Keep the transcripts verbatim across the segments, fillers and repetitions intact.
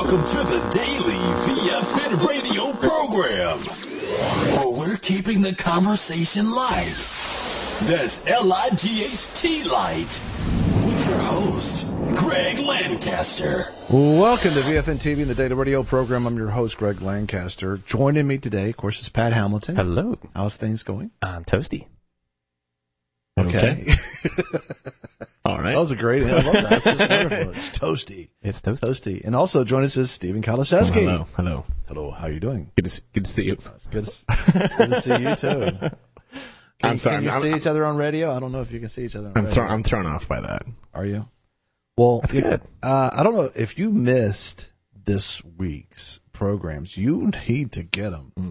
Welcome to the Daily V F N radio program, where we're keeping the conversation light. That's L I G H T light. With your host, Greg Lancaster. Welcome to V F N T V and the Daily Radio program. I'm your host, Greg Lancaster. Joining me today, of course, is Pat Hamilton. Hello. How's things going? I'm toasty. Okay. All right. That was a great, I love that. It's just wonderful. It's toasty. It's toasty. Toasty. And also joining us is Stephen Kalaszewski. Oh, hello. Hello. Hello. How are you doing? Good to, good to see you. It's good to, it's good to see you, too. Can, I'm sorry. Can you I'm, see I'm, each other on radio? I don't know if you can see each other on I'm, radio. thro- I'm thrown off by that. Are you? Well, That's it, good. Uh, I don't know if you missed this week's programs. You need to get them. Mm.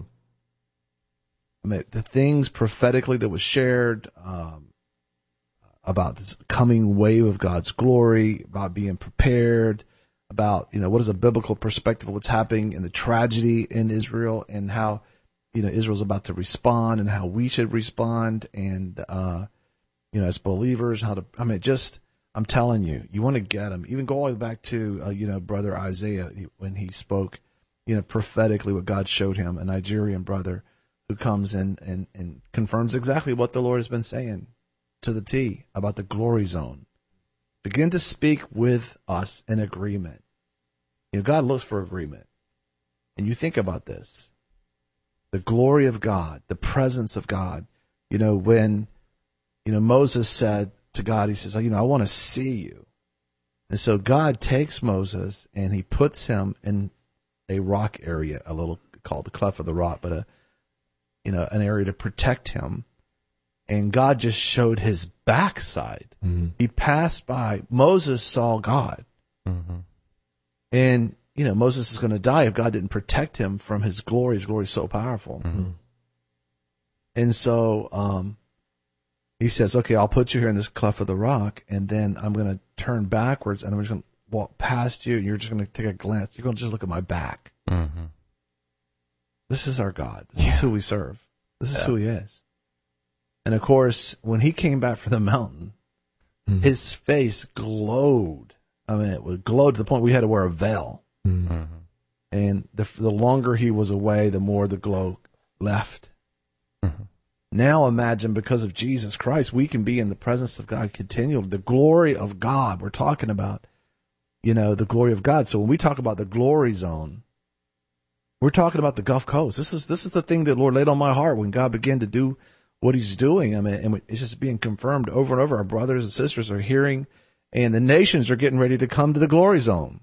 I mean, the things prophetically that was shared um, about this coming wave of God's glory, about being prepared, about, you know, what is a biblical perspective of what's happening in the tragedy in Israel and how, you know, Israel's about to respond and how we should respond and, uh, you know, as believers, how to, I mean, just, I'm telling you, you want to get them. Even go all the way back to, uh, you know, brother Isaiah, when he spoke, you know, prophetically what God showed him, a Nigerian brother who comes in and, and confirms exactly what the Lord has been saying to the T about the glory zone. Begin to speak with us in agreement. You know, God looks for agreement. And you think about this. The glory of God, the presence of God. You know, when, you know, Moses said to God, he says, you know, I want to see you. And so God takes Moses and he puts him in a rock area, a little called the cleft of the rock, but a, you know, an area to protect him. And God just showed his backside. Mm-hmm. He passed by. Moses saw God. Mm-hmm. And, you know, Moses is going to die if God didn't protect him from his glory. His glory is so powerful. Mm-hmm. And so um, he says, okay, I'll put you here in this cleft of the rock, and then I'm going to turn backwards, and I'm just going to walk past you, and you're just going to take a glance. You're going to just look at my back. Mm-hmm. This is our God. This yeah. is who we serve. This is yeah. who he is. And, of course, when he came back from the mountain, mm-hmm. his face glowed. I mean, it was glowed to the point we had to wear a veil. Mm-hmm. And the the longer he was away, the more the glow left. Mm-hmm. Now imagine, because of Jesus Christ, we can be in the presence of God continually. The glory of God, we're talking about, you know, the glory of God. So when we talk about the glory zone, we're talking about the Gulf Coast. This is this is the thing that the Lord laid on my heart when God began to do what he's doing. I mean, and it's just being confirmed over and over. Our brothers and sisters are hearing, and the nations are getting ready to come to the glory zone.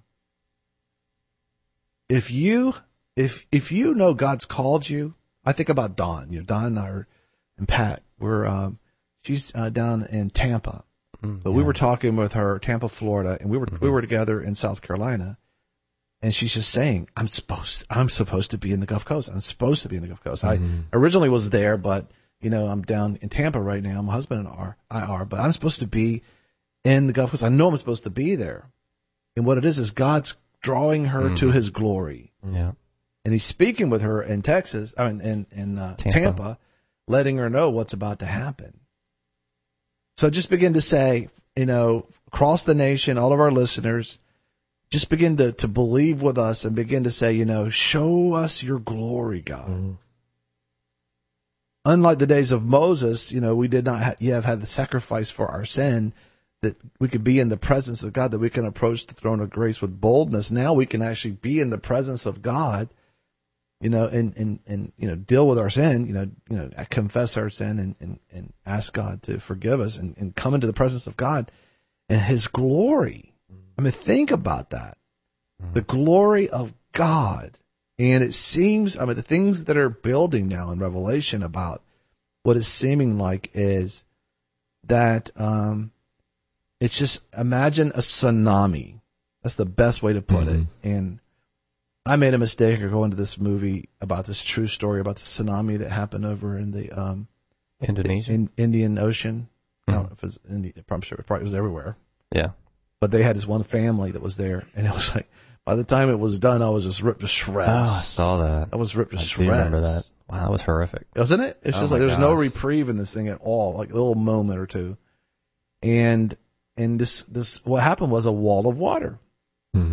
If you, if if you know God's called you, I think about Dawn. You know, Dawn and I are, and Pat, we're, um, she's uh, down in Tampa, mm, but yeah. we were talking with her, Tampa, Florida, and we were mm-hmm. we were together in South Carolina, and she's just saying, I'm supposed, I'm supposed to be in the Gulf Coast. I'm supposed to be in the Gulf Coast. Mm-hmm. I originally was there, but you know, I'm down in Tampa right now. My husband and I are, I are, but I'm supposed to be in the Gulf Coast. I know I'm supposed to be there. And what it is, is God's drawing her mm. to his glory. Yeah. And he's speaking with her in Texas, I mean, in, in uh, Tampa. Tampa, letting her know what's about to happen. So just begin to say, you know, across the nation, all of our listeners, just begin to, to believe with us and begin to say, you know, show us your glory, God. Mm. Unlike the days of Moses, you know, we did not ha- yet have had the sacrifice for our sin, that we could be in the presence of God, that we can approach the throne of grace with boldness. Now we can actually be in the presence of God, you know, and, and, and you know, deal with our sin, you know, you know, confess our sin and, and, and ask God to forgive us and, and come into the presence of God and his glory. I mean, think about that. Mm-hmm. The glory of God. And it seems, I mean, the things that are building now in Revelation about what is seeming like is that um, it's just, imagine a tsunami. That's the best way to put mm-hmm. it. And I made a mistake of going to this movie about this true story about the tsunami that happened over in the um, Indonesia, in Indian Ocean. Mm-hmm. I don't know if it was in the, I'm sure it probably was everywhere. Yeah. But they had this one family that was there, and it was like, by the time it was done, I was just ripped to shreds. Oh, I saw that. I was ripped to I shreds. I remember that. Wow, that was horrific. Wasn't it? It's oh just like there's gosh. no reprieve in this thing at all, like a little moment or two. And and this this what happened was a wall of water. Mm-hmm.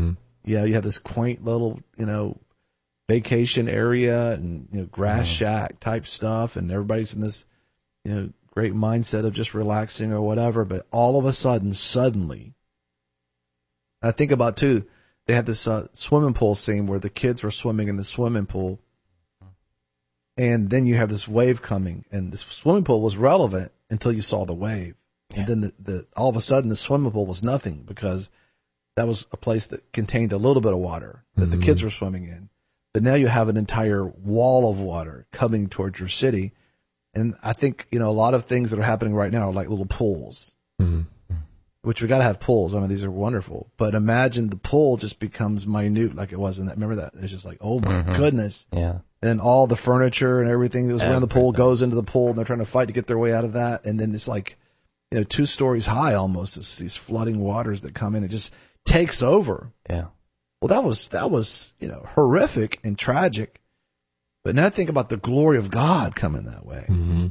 Yeah, you have this quaint little, you know, vacation area and, you know, grass shack type stuff, and everybody's in this, you know, great mindset of just relaxing or whatever. But all of a sudden, suddenly, I think about too, they had this uh, swimming pool scene where the kids were swimming in the swimming pool, and then you have this wave coming, and this swimming pool was relevant until you saw the wave, yeah. and then the, the all of a sudden the swimming pool was nothing because that was a place that contained a little bit of water that mm-hmm. the kids were swimming in. But now you have an entire wall of water coming towards your city. And I think, you know, a lot of things that are happening right now are like little pools, mm-hmm. which we got to have pools. I mean, these are wonderful. But imagine the pool just becomes minute like it was in that. Remember that? It's just like, oh, my mm-hmm. goodness. Yeah. And all the furniture and everything that was around the pool goes into the pool, and they're trying to fight to get their way out of that. And then it's like, you know, two stories high almost. It's these flooding waters that come in. It just takes over. Yeah. Well, that was, that was, you know, horrific and tragic. But now think about the glory of God coming that way. Mm-hmm.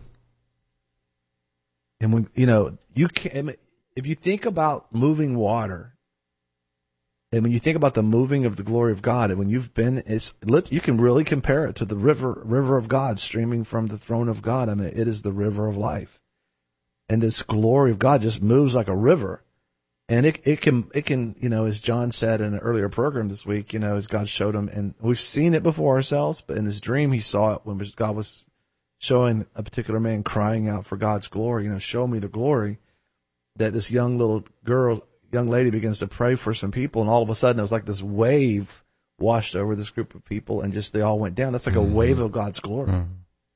And when, you know, you can, if you think about moving water, and when you think about the moving of the glory of God, and when you've been, it's, you can really compare it to the river, river of God streaming from the throne of God. I mean, it is the river of life. And this glory of God just moves like a river. And it it can, it can, you know, as John said in an earlier program this week, you know, as God showed him, and we've seen it before ourselves, but in this dream he saw it when God was showing a particular man crying out for God's glory, you know, show me the glory, that this young little girl, young lady begins to pray for some people, and all of a sudden it was like this wave washed over this group of people, and just they all went down. That's like mm-hmm. a wave of God's glory. Mm-hmm.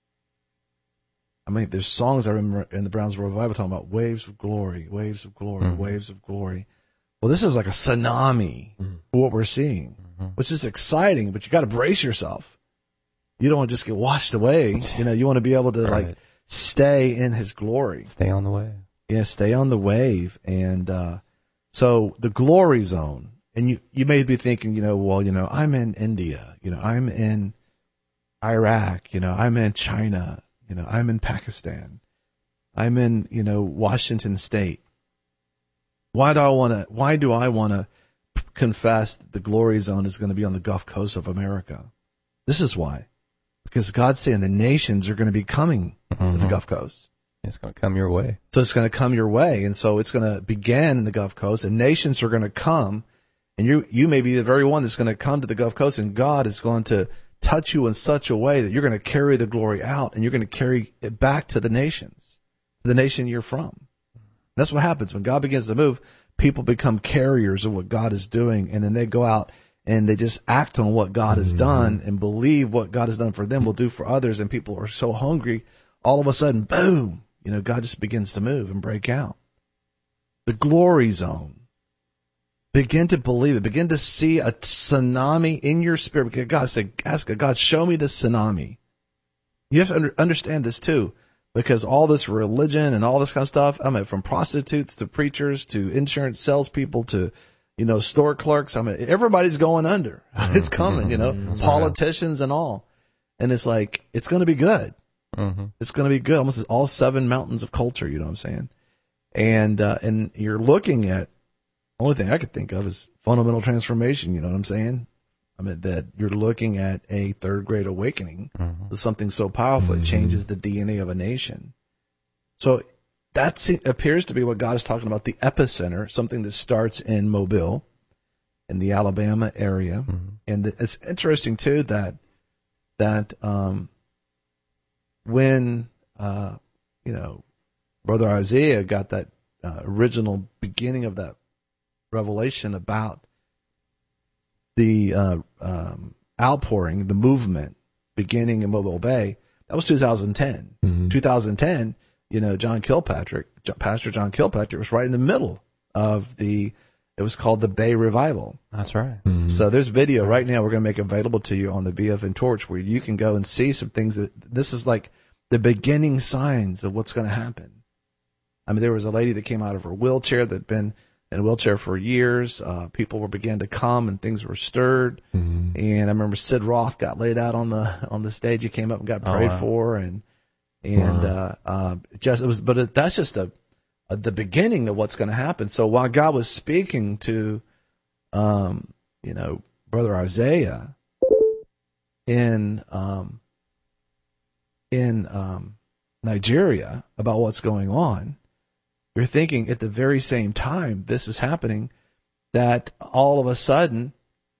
I mean, there's songs I remember in the Brownsville Revival talking about waves of glory, waves of glory, mm-hmm. waves of glory. Well, this is like a tsunami mm-hmm. for what we're seeing, mm-hmm. which is exciting, but you got to brace yourself. You don't want to just get washed away. You know, you want to be able to right. like stay in his glory. Stay on the wave. Yeah, stay on the wave. And uh, so the glory zone, and you, you may be thinking, you know, well, you know, I'm in India, you know, I'm in Iraq, you know, I'm in China. You know, I'm in Pakistan. I'm in, you know, Washington State. Why do I want to, why do I want to confess that the glory zone is going to be on the Gulf Coast of America? This is why. Because God's saying the nations are going to be coming mm-hmm. to the Gulf Coast. It's going to come your way. So it's going to come your way. And so it's going to begin in the Gulf Coast, and nations are going to come, and you, you may be the very one that's going to come to the Gulf Coast, and God is going to touch you in such a way that you're going to carry the glory out, and you're going to carry it back to the nations, the nation you're from. That's what happens when God begins to move. People become carriers of what God is doing, and then they go out and they just act on what God has mm-hmm. done and believe what God has done for them will do for others. And people are so hungry, all of a sudden, boom, you know, God just begins to move and break out. The glory zone. Begin to believe it. Begin to see a tsunami in your spirit. Because God said, ask God, God, show me the tsunami. You have to under, understand this too, because all this religion and all this kind of stuff, I mean, from prostitutes to preachers to insurance salespeople to, you know, store clerks, I mean, everybody's going under. Mm-hmm. It's coming, you know, mm-hmm. politicians and all. And it's like, it's going to be good. Mm-hmm. It's going to be good. Almost all seven mountains of culture, you know what I'm saying? And, uh, and you're looking at, only thing I could think of is fundamental transformation. You know what I'm saying? I mean, that you're looking at a third grade awakening mm-hmm. to something so powerful. Mm-hmm. It changes the D N A of a nation. So that appears to be what God is talking about, the epicenter, something that starts in Mobile in the Alabama area. Mm-hmm. And it's interesting too that, that, um, when, uh, you know, Brother Isaiah got that uh, original beginning of that revelation about the uh, um, outpouring, the movement beginning in Mobile Bay, that was two thousand ten. Mm-hmm. two thousand ten, you know, John Kilpatrick, Pastor John Kilpatrick was right in the middle of the, it was called the Bay Revival. That's right. Mm-hmm. So there's video right now we're going to make available to you on the B F N Torch where you can go and see some things that, this is like the beginning signs of what's going to happen. I mean, there was a lady that came out of her wheelchair that had been in a wheelchair for years. Uh, people were began to come and things were stirred. Mm-hmm. And I remember Sid Roth got laid out on the, on the stage. He came up and got prayed oh, wow. for and, and, wow. uh, uh, just, it was, but it, that's just a, a, the beginning of what's going to happen. So while God was speaking to, um, you know, Brother Isaiah in um, in um, Nigeria about what's going on, you're thinking at the very same time this is happening that all of a sudden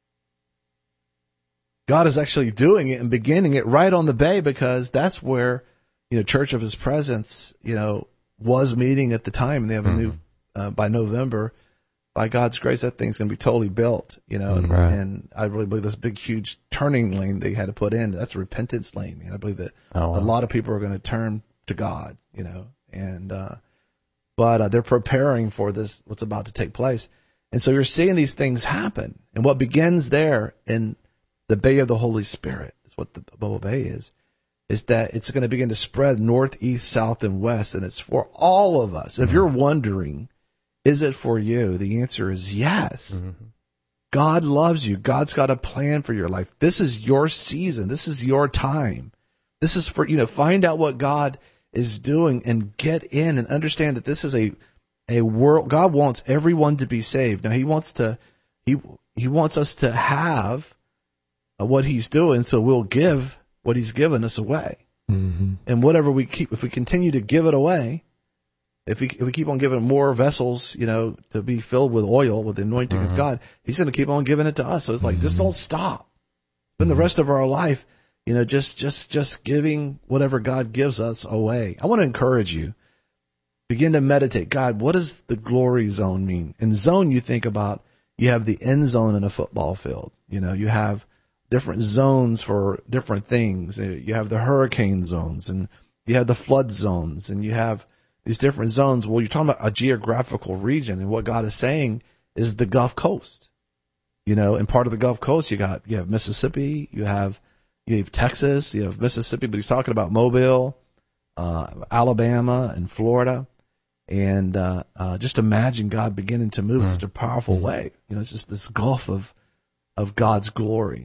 God is actually doing it and beginning it right on the bay, because that's where, you know, Church of His Presence, you know, was meeting at the time, and they have mm-hmm. a new uh, by November. By God's grace, that thing's going to be totally built, you know, and, right. and I really believe this big, huge turning lane they had to put in, that's a repentance lane, man. I believe that oh, wow. a lot of people are going to turn to God, you know, and, uh, but uh, they're preparing for this, what's about to take place. And so you're seeing these things happen. And what begins there in the Bay of the Holy Spirit, is what the Bubble Bay is, is that it's going to begin to spread north, east, south, and west. And it's for all of us. If mm-hmm. you're wondering, is it for you? The answer is yes. Mm-hmm. God loves you. God's got a plan for your life. This is your season. This is your time. This is for, you know, find out what God is doing and get in and understand that this is a, a world. God wants everyone to be saved. Now he wants to, he, he wants us to have what he's doing. So we'll give what he's given us away. Mm-hmm. And whatever we keep, if we continue to give it away, If we, if we keep on giving more vessels, you know, to be filled with oil, with the anointing mm-hmm. of God, he's going to keep on giving it to us. So it's like, mm-hmm. just don't stop. Spend mm-hmm. the rest of our life, you know, just, just, just giving whatever God gives us away. I want to encourage you. Begin to meditate. God, what does the glory zone mean? In zone, you think about, you have the end zone in a football field. You know, you have different zones for different things. You have the hurricane zones, and you have the flood zones, and you have these different zones. Well, you're talking about a geographical region, and what God is saying is the Gulf Coast. You know, and part of the Gulf Coast, you got, you have Mississippi, you have, you have Texas, you have Mississippi, but he's talking about Mobile, uh, Alabama, and Florida. And, uh, uh, just imagine God beginning to move in such a powerful way. You know, it's just this gulf of, of God's glory.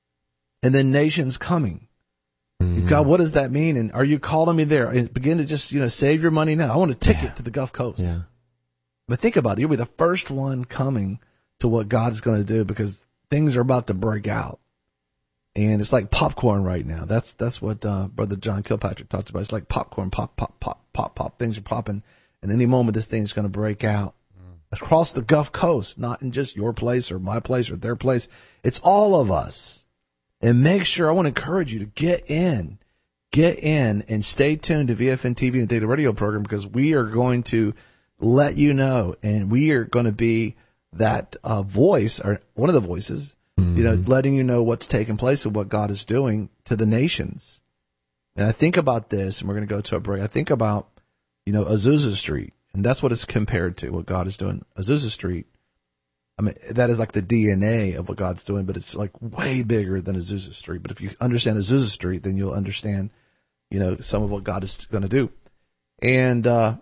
And then nations coming. Mm-hmm. God, what does that mean? And are you calling me there? And begin to just, you know, save your money now. I want a ticket yeah. to the Gulf Coast. Yeah. But think about it. You'll be the first one coming to what God is going to do, because things are about to break out. And it's like popcorn right now. That's that's what uh, Brother John Kilpatrick talked about. It's like popcorn, pop, pop, pop, pop, pop. Things are popping. And any moment, this thing's going to break out. Mm. Across the Gulf Coast, not in just your place or my place or their place. It's all of us. And make sure, I want to encourage you to get in, get in and stay tuned to V F N T V and Data Radio program, because we are going to let you know, and we are going to be that uh, voice, or one of the voices, mm-hmm. you know, letting you know what's taking place and what God is doing to the nations. And I think about this, and we're going to go to a break. I think about, you know, Azusa Street, and that's what it's compared to, what God is doing. Azusa Street, I mean, that is like the D N A of what God's doing, but it's like way bigger than Azusa Street. But if you understand Azusa Street, then you'll understand, you know, some of what God is going to do. And, uh,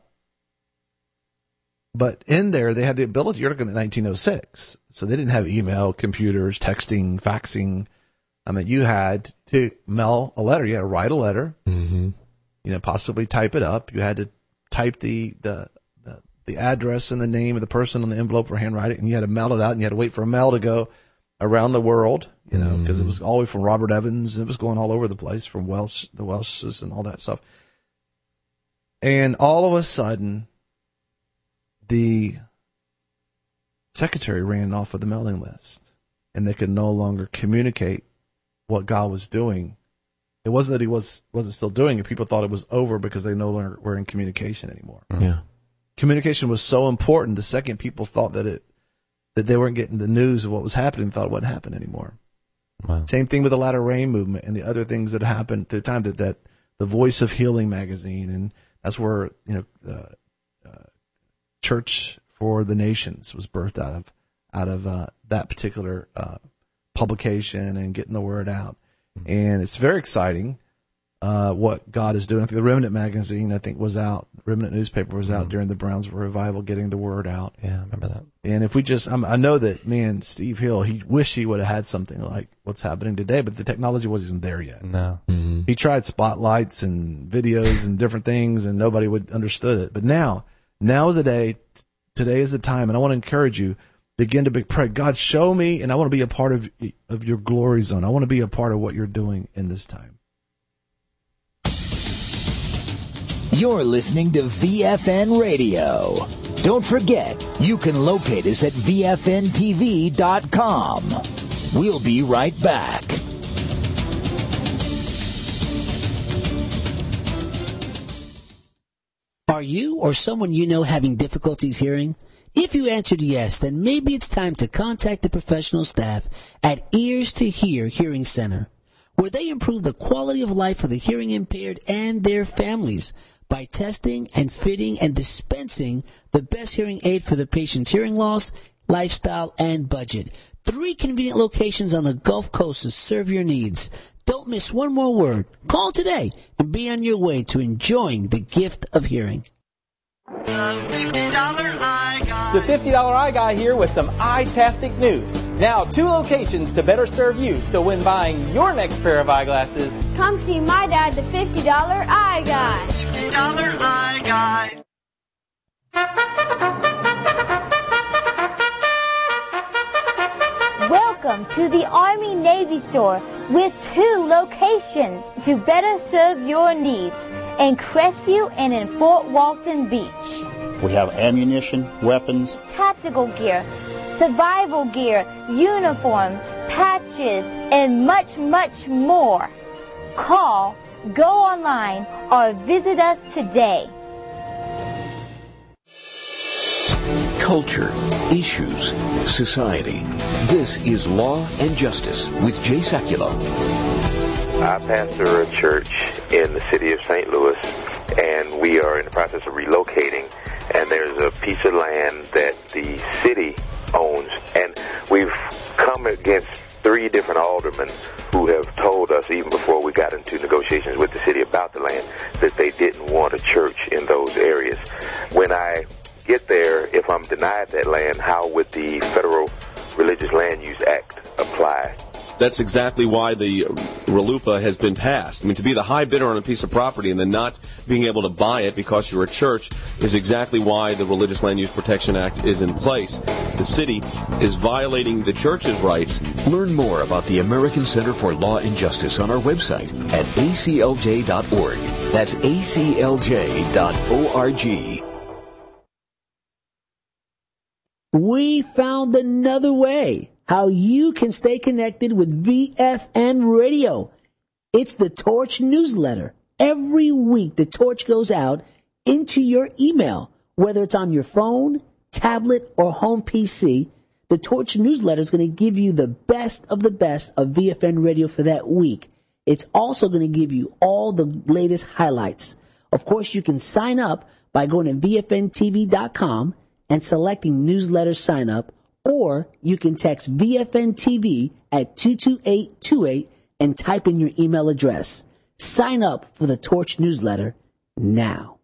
but in there, they had the ability, you're looking at nineteen oh six. So they didn't have email, computers, texting, faxing. I mean, you had to mail a letter. You had to write a letter, mm-hmm. you know, possibly type it up. You had to type the, the, the address and the name of the person on the envelope or handwrite it, and you had to mail it out, and you had to wait for a mail to go around the world, you know, because mm-hmm. it was all the way from Robert Evans, and it was going all over the place, from Welsh, the Welshes and all that stuff. And all of a sudden, the secretary ran off of the mailing list, and they could no longer communicate what God was doing. It wasn't that he was, wasn't still doing it. People thought it was over because they no longer were in communication anymore. Yeah. Communication was so important. The second people thought that it, that they weren't getting the news of what was happening, thought it wouldn't happen anymore. Wow. Same thing with the Latter Rain movement and the other things that happened through time. That, that the Voice of Healing magazine, and that's where, you know, uh, uh, Church for the Nations was birthed out of out of uh, that particular uh, publication and getting the word out. Mm-hmm. And it's very exciting. Uh, what God is doing. I think the Remnant magazine, I think, was out. Remnant newspaper was out mm-hmm. during the Brownsville revival, getting the word out. Yeah, I remember that. And if we just, I'm, I know that, man, Steve Hill, he wished he would have had something like what's happening today, but the technology wasn't there yet. No. Mm-hmm. He tried spotlights and videos and different things, and nobody would understood it. But now, now is the day. Today is the time, and I want to encourage you. begin to be, pray, God, show me, and I want to be a part of of your glory zone. I want to be a part of what you're doing in this time. You're listening to V F N Radio. Don't forget, you can locate us at V F N T V dot com. We'll be right back. Are you or someone you know having difficulties hearing? If you answered yes, then maybe it's time to contact the professional staff at Ears to Hear Hearing Center, where they improve the quality of life for the hearing impaired and their families by testing and fitting and dispensing the best hearing aid for the patient's hearing loss, lifestyle, and budget. Three convenient locations on the Gulf Coast to serve your needs. Don't miss one more word. Call today and be on your way to enjoying the gift of hearing. The fifty dollar Eye Guy. The fifty dollar Eye Guy here with some eye-tastic news. Now, two locations to better serve you, so when buying your next pair of eyeglasses, come see my dad, the fifty dollar Eye Guy. The fifty dollar Eye Guy. Welcome to the Army Navy store with two locations to better serve your needs in Crestview and in Fort Walton Beach. We have ammunition, weapons, tactical gear, survival gear, uniform, patches, and much, much more. Call, go online, or visit us today. Culture, issues, society. This is Law and Justice with Jay Sekulow. I pastor a church in the city of Saint Louis, and we are in the process of relocating, and there's a piece of land that the city owns, and we've come against three different aldermen who have told us, even before we got into negotiations with the city about the land, that they didn't want a church in those areas. When I get there, if I'm denied that land, how would the Federal Religious Land Use Act apply? That's exactly why the RLUIPA has been passed. I mean, to be the high bidder on a piece of property and then not being able to buy it because you're a church is exactly why the Religious Land Use Protection Act is in place. The city is violating the church's rights. Learn more about the American Center for Law and Justice on our website at A C L J dot org. That's A C L J dot org. We found another way how you can stay connected with V F N Radio. It's the Torch newsletter. Every week, the Torch goes out into your email, whether it's on your phone, tablet, or home P C. The Torch newsletter is going to give you the best of the best of V F N Radio for that week. It's also going to give you all the latest highlights. Of course, you can sign up by going to V F N T V dot com and selecting newsletter sign up, or you can text V F N T V at two two eight two eight and type in your email address. Sign up for the Torch newsletter now.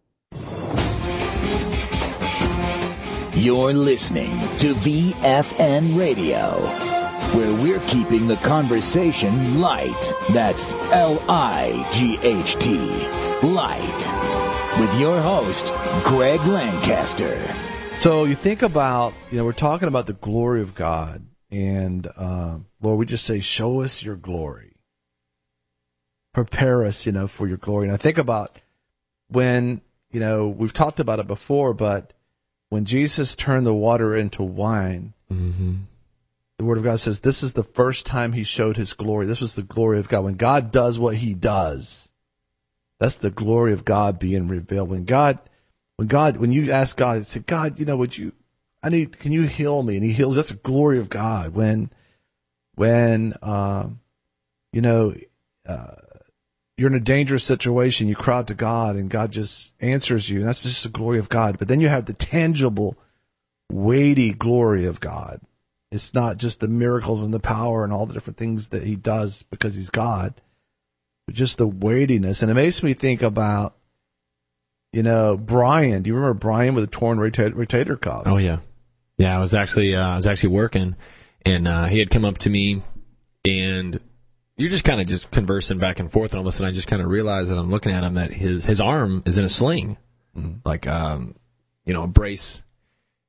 You're listening to V F N Radio, where we're keeping the conversation light. That's L I G H T, light. With your host, Greg Lancaster. So you think about, you know, we're talking about the glory of God, and uh, Lord, we just say, show us your glory. Prepare us, you know, for your glory. And I think about when, you know, we've talked about it before, but when Jesus turned the water into wine, mm-hmm. the Word of God says this is the first time he showed his glory. This was the glory of God. When God does what he does, that's the glory of God being revealed. When God... When God, when you ask God, say, God, you know, would you, I need, can you heal me? And he heals. That's the glory of God. When, when, um, you know, uh, you're in a dangerous situation, you cry out to God and God just answers you. And that's just the glory of God. But then you have the tangible, weighty glory of God. It's not just the miracles and the power and all the different things that he does because he's God, but just the weightiness. And it makes me think about, you know, Brian. Do you remember Brian with a torn rotator, rotator cuff? Oh yeah, yeah. I was actually uh, I was actually working, and uh, he had come up to me, and you're just kind of just conversing back and forth, and all of a sudden I just kind of realized that I'm looking at him that his his arm is in a sling, mm-hmm. like um, you know, a brace,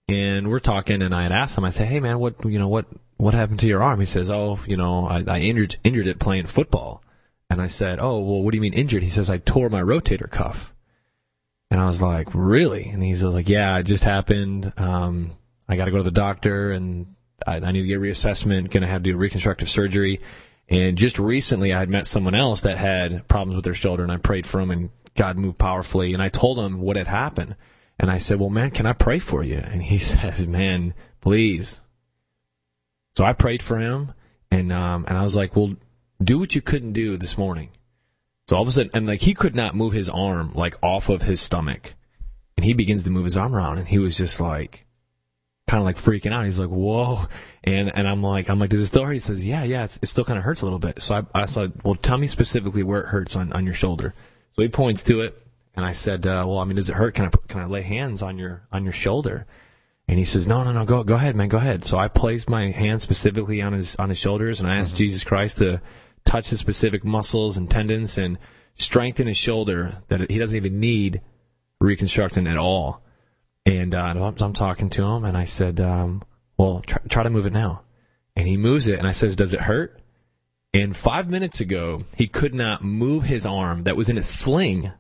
And we're talking, and I had asked him, I said, hey, man, what, you know, what, what happened to your arm? He says, oh, you know, I, I injured, injured it playing football. And I said, oh, well, what do you mean injured? He says, I tore my rotator cuff. And I was like, really? And he's like, yeah, it just happened. Um, I got to go to the doctor, and I, I need to get a reassessment, going to have to do reconstructive surgery. And just recently I had met someone else that had problems with their shoulder, and I prayed for him, and God moved powerfully. And I told him what had happened. And I said, well, man, can I pray for you? And he says, man, please. So I prayed for him, and um, and I was like, well, do what you couldn't do this morning. So all of a sudden, and like he could not move his arm like off of his stomach. And he begins to move his arm around, and he was just like, kind of like freaking out. He's like, whoa. And and I'm like, I'm like, does it still hurt? He says, yeah, yeah, it's, it still kind of hurts a little bit. So I, I said, well, tell me specifically where it hurts on, on your shoulder. So he points to it. And I said, uh, well, I mean, does it hurt? Can I put, can I lay hands on your on your shoulder? And he says, no, no, no, go go ahead, man, go ahead. So I placed my hand specifically on his on his shoulders, and I asked mm-hmm. Jesus Christ to touch the specific muscles and tendons and strengthen his shoulder that he doesn't even need reconstructing at all. And uh, I'm, I'm talking to him, and I said, um, well, try, try to move it now. And he moves it, and I says, does it hurt? And five minutes ago, he could not move his arm that was in a sling.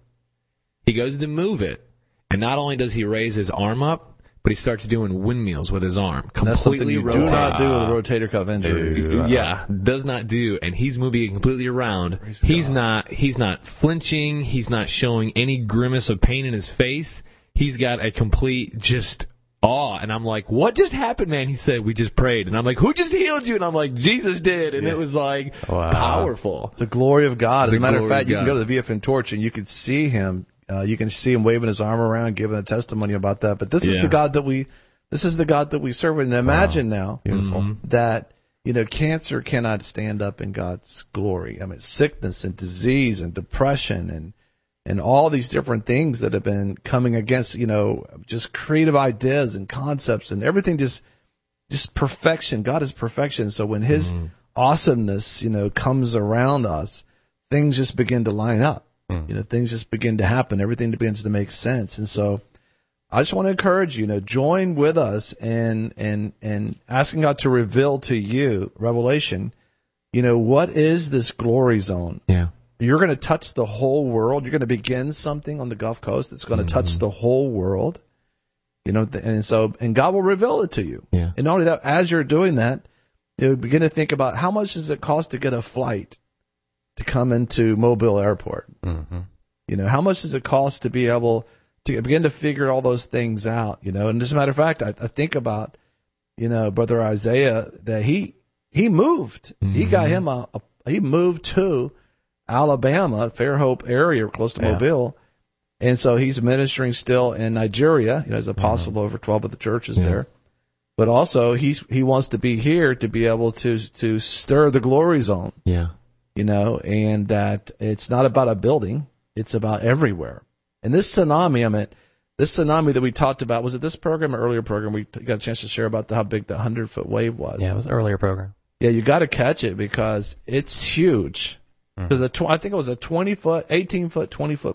He goes to move it, and not only does he raise his arm up, but he starts doing windmills with his arm. Completely That's something you rotate. do not do with a rotator cuff injury. Yeah, does not do, and he's moving it completely around. Praise he's God. not he's not flinching. He's not showing any grimace of pain in his face. He's got a complete just awe, and I'm like, what just happened, man? He said, we just prayed. And I'm like, who just healed you? And I'm like, Jesus did. And yeah. it was like wow. powerful. The glory of God. As the a matter of fact, of you can go to the V F N Torch, and you can see him. Uh, you can see him waving his arm around, giving a testimony about that. But this yeah. is the God that we, this is the God that we serve. And imagine wow. now Beautiful. that, you know, cancer cannot stand up in God's glory. I mean, sickness and disease and depression and, and all these different things that have been coming against, you know, just creative ideas and concepts and everything, just, just perfection. God is perfection. So when his mm-hmm. awesomeness, you know, comes around us, things just begin to line up. You know, things just begin to happen. Everything begins to make sense. And so I just want to encourage you, you know, join with us and, and, and asking God to reveal to you, revelation, you know, what is this glory zone? Yeah. You're going to touch the whole world. You're going to begin something on the Gulf Coast that's going to mm-hmm. touch the whole world. You know, and so, and God will reveal it to you. Yeah. And not only that, as you're doing that, you begin to think about how much does it cost to get a flight to come into Mobile Airport? Mm-hmm. You know, how much does it cost to be able to begin to figure all those things out? You know, and as a matter of fact, I, I think about, you know, Brother Isaiah, that he he moved. Mm-hmm. He got him a, a he moved to Alabama, Fairhope area, close to yeah. Mobile, and so he's ministering still in Nigeria. You know, as apostle mm-hmm. over twelve of the churches yeah. there. But also, he's he wants to be here to be able to to stir the glory zone. Yeah. You know, and that it's not about a building, it's about everywhere. And this tsunami, I mean, this tsunami that we talked about, was it this program or earlier program? We got a chance to share about the, how big the hundred-foot wave was. Yeah, it was an earlier program. Yeah, you got to catch it because it's huge. Because mm. I think it was a twenty-foot, eighteen-foot, twenty-foot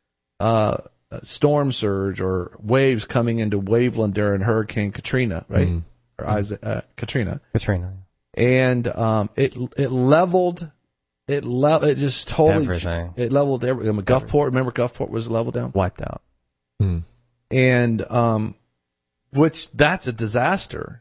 uh, storm surge or waves coming into Waveland during Hurricane Katrina, right? Mm. Or Isaac, uh, Katrina. Katrina. And um, it it leveled... It le- it just totally everything. It leveled every. I mean, Gulfport. Remember, Gulfport was leveled down, wiped out, mm. and um, which that's a disaster.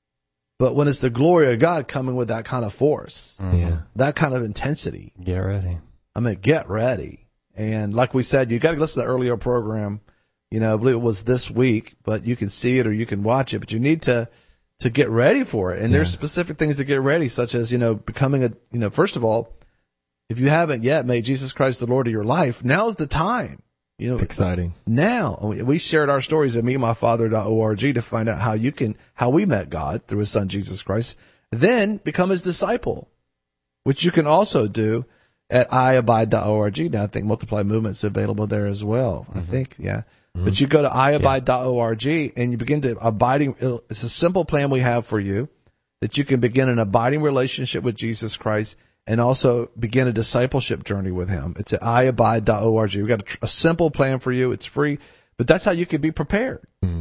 But when it's the glory of God coming with that kind of force, mm-hmm. yeah, that kind of intensity, get ready. I mean, get ready. And like we said, you got to listen to the earlier program. You know, I believe it was this week, but you can see it or you can watch it. But you need to to get ready for it. And yeah. there's specific things to get ready, such as you know, becoming a you know, first of all. If you haven't yet made Jesus Christ the Lord of your life, now's the time. You know, it's exciting. Now, we shared our stories at me my father dot org to find out how you can, how we met God through his son, Jesus Christ. Then become his disciple, which you can also do at I abide dot org. Now, I think Multiply Movement's available there as well. Mm-hmm. I think, yeah. Mm-hmm. But you go to I abide dot org yeah. and you begin to abiding. It's a simple plan we have for you that you can begin an abiding relationship with Jesus Christ and also begin a discipleship journey with him. It's at I abide dot org. We've got a, a simple plan for you. It's free, but that's how you can be prepared. Mm-hmm.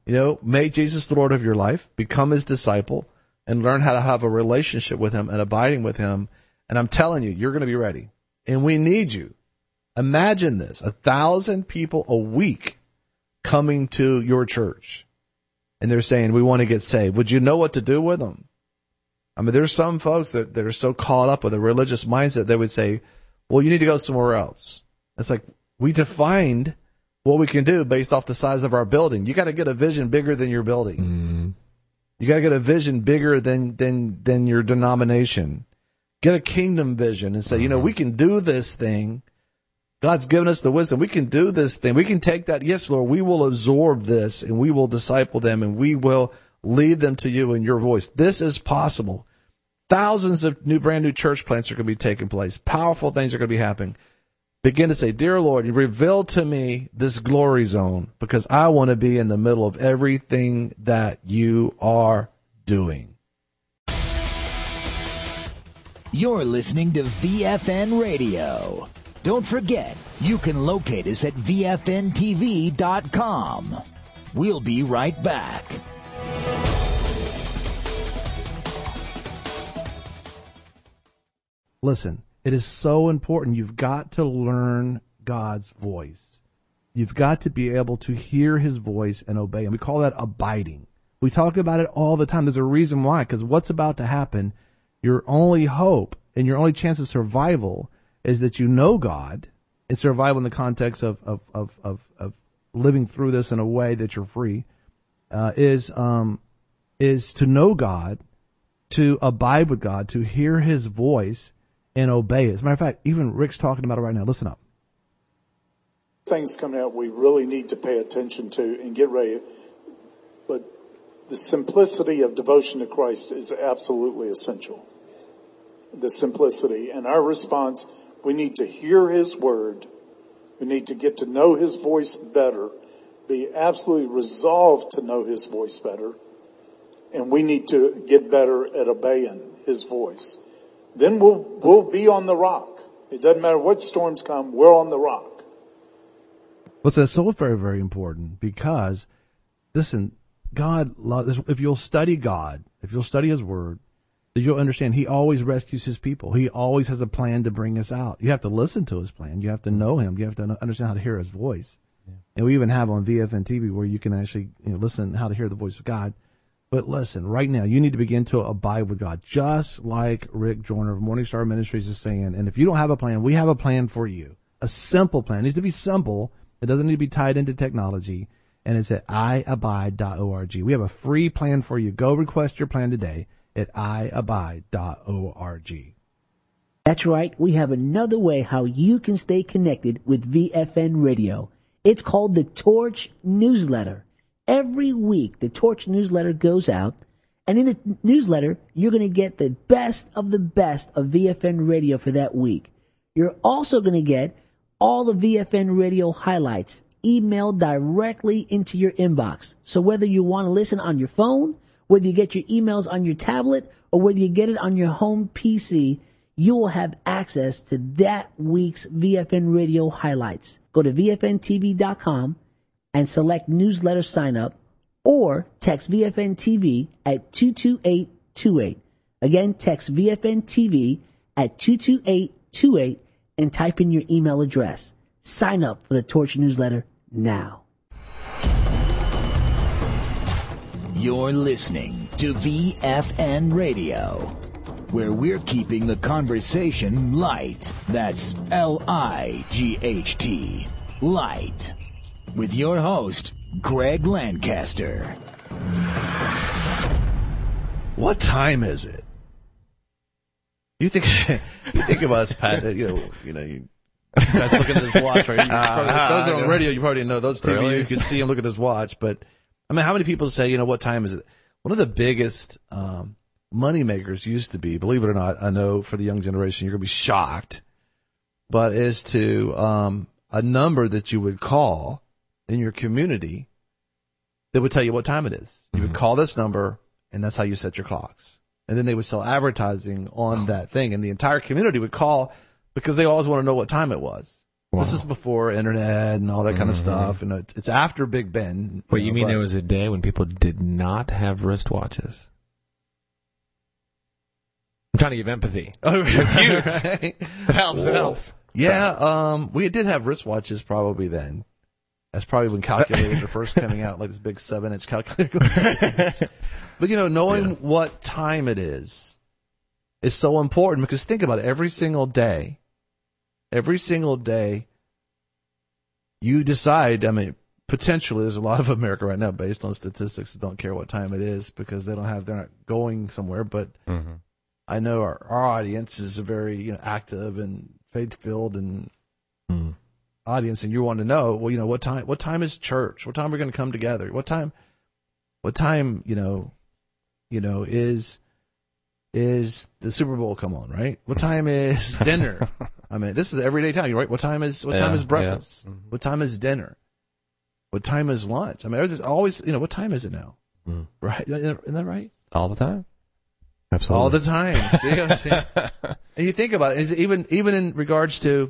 You know, make Jesus the Lord of your life, become his disciple, and learn how to have a relationship with him and abiding with him. And I'm telling you, you're going to be ready. And we need you. Imagine this, a thousand people a week coming to your church. And they're saying, we want to get saved. Would you know what to do with them? I mean, there's some folks that, that are so caught up with a religious mindset, they would say, well, you need to go somewhere else. It's like, we defined what we can do based off the size of our building. You got to get a vision bigger than your building. Mm. You got to get a vision bigger than, than, than your denomination. Get a kingdom vision and say, mm-hmm. you know, we can do this thing. God's given us the wisdom. We can do this thing. We can take that. Yes, Lord, we will absorb this and we will disciple them and we will lead them to you in your voice. This is possible. Thousands of new, brand new church plants are going to be taking place. Powerful things are going to be happening. Begin to say, dear Lord, you reveal to me this glory zone because I want to be in the middle of everything that you are doing. You're listening to V F N Radio. Don't forget, you can locate us at V F N T V dot com. We'll be right back. Listen, it is so important. You've got to learn God's voice. You've got to be able to hear his voice and obey him. We call that abiding. We talk about it all the time. There's a reason why, because what's about to happen, your only hope and your only chance of survival is that you know God, and survival in the context of, of, of, of, of living through this in a way that you're free, uh, is, um, is to know God, to abide with God, to hear his voice, and obey it. As a matter of fact, even Rick's talking about it right now. Listen up. Things coming out we really need to pay attention to and get ready. But the simplicity of devotion to Christ is absolutely essential. The simplicity. And our response, we need to hear his word. We need to get to know his voice better. Be absolutely resolved to know his voice better. And we need to get better at obeying his voice. Then we'll we'll be on the rock. It doesn't matter what storms come, we're on the rock. Well, that's so very, very important because, listen, God loves, if you'll study God, if you'll study his word, you'll understand he always rescues his people. He always has a plan to bring us out. You have to listen to his plan. You have to know him. You have to understand how to hear his voice. Yeah. And we even have on V F N T V where you can actually you know, listen how to hear the voice of God. But listen, right now, you need to begin to abide with God, just like Rick Joyner of Morning Star Ministries is saying. And if you don't have a plan, we have a plan for you. A simple plan. It needs to be simple. It doesn't need to be tied into technology. And it's at i abide dot org. We have a free plan for you. Go request your plan today at i abide dot org. That's right. We have another way how you can stay connected with V F N Radio. It's called the Torch Newsletter. Every week, the Torch Newsletter goes out, and in the newsletter, you're going to get the best of the best of V F N Radio for that week. You're also going to get all the V F N Radio highlights emailed directly into your inbox. So whether you want to listen on your phone, whether you get your emails on your tablet, or whether you get it on your home P C, you will have access to that week's V F N Radio highlights. Go to V F N T V dot com and select newsletter sign up, or text V F N T V at two two eight two eight. Again, text V F N T V at two two eight two eight and type in your email address. Sign up for the Torch Newsletter now. You're listening to V F N Radio, where we're keeping the conversation light. That's L I G H T, light. With your host, Greg Lancaster. What time is it? You think? You think about this, Pat. You know, you know, you guys looking at his watch, right? You probably, uh, those are on radio. You probably know those T V. Really? You can see him look at his watch. But I mean, how many people say, you know, what time is it? One of the biggest um, money makers used to be, believe it or not, I know for the young generation, you're going to be shocked, but is to um, a number that you would call in your community that would tell you what time it is. You would call this number, and that's how you set your clocks. And then they would sell advertising on that thing, and the entire community would call because they always want to know what time it was. Wow. This is before internet and all that kind of mm-hmm. stuff, and it's, it's after Big Ben. Wait, you, you know, mean but, there was a day when people did not have wristwatches? I'm trying to give empathy. Oh, it's huge. Right? It helps. Whoa. It helps. Yeah, um, we did have wristwatches probably then. That's probably when calculators were first coming out, like this big seven-inch calculator. But, you know, knowing yeah. what time it is is so important because think about it. Every single day, every single day, you decide, I mean, potentially there's a lot of America right now based on statistics that don't care what time it is because they don't have, they're not going somewhere. But mm-hmm. I know our, our audience is a very you know, active and faith-filled and mm. audience, and you want to know, well, you know, what time? What time is church? What time are we going to come together? What time? What time? You know, you know, is is the Super Bowl come on? Right? What time is dinner? I mean, this is everyday time, right? What time is what yeah, time is breakfast? Yeah. Mm-hmm. What time is dinner? What time is lunch? I mean, there's always, you know, what time is it now? Mm. Right? Isn't that right? All the time. Absolutely. All the time. See what I'm saying? And you think about it, is it even even in regards to,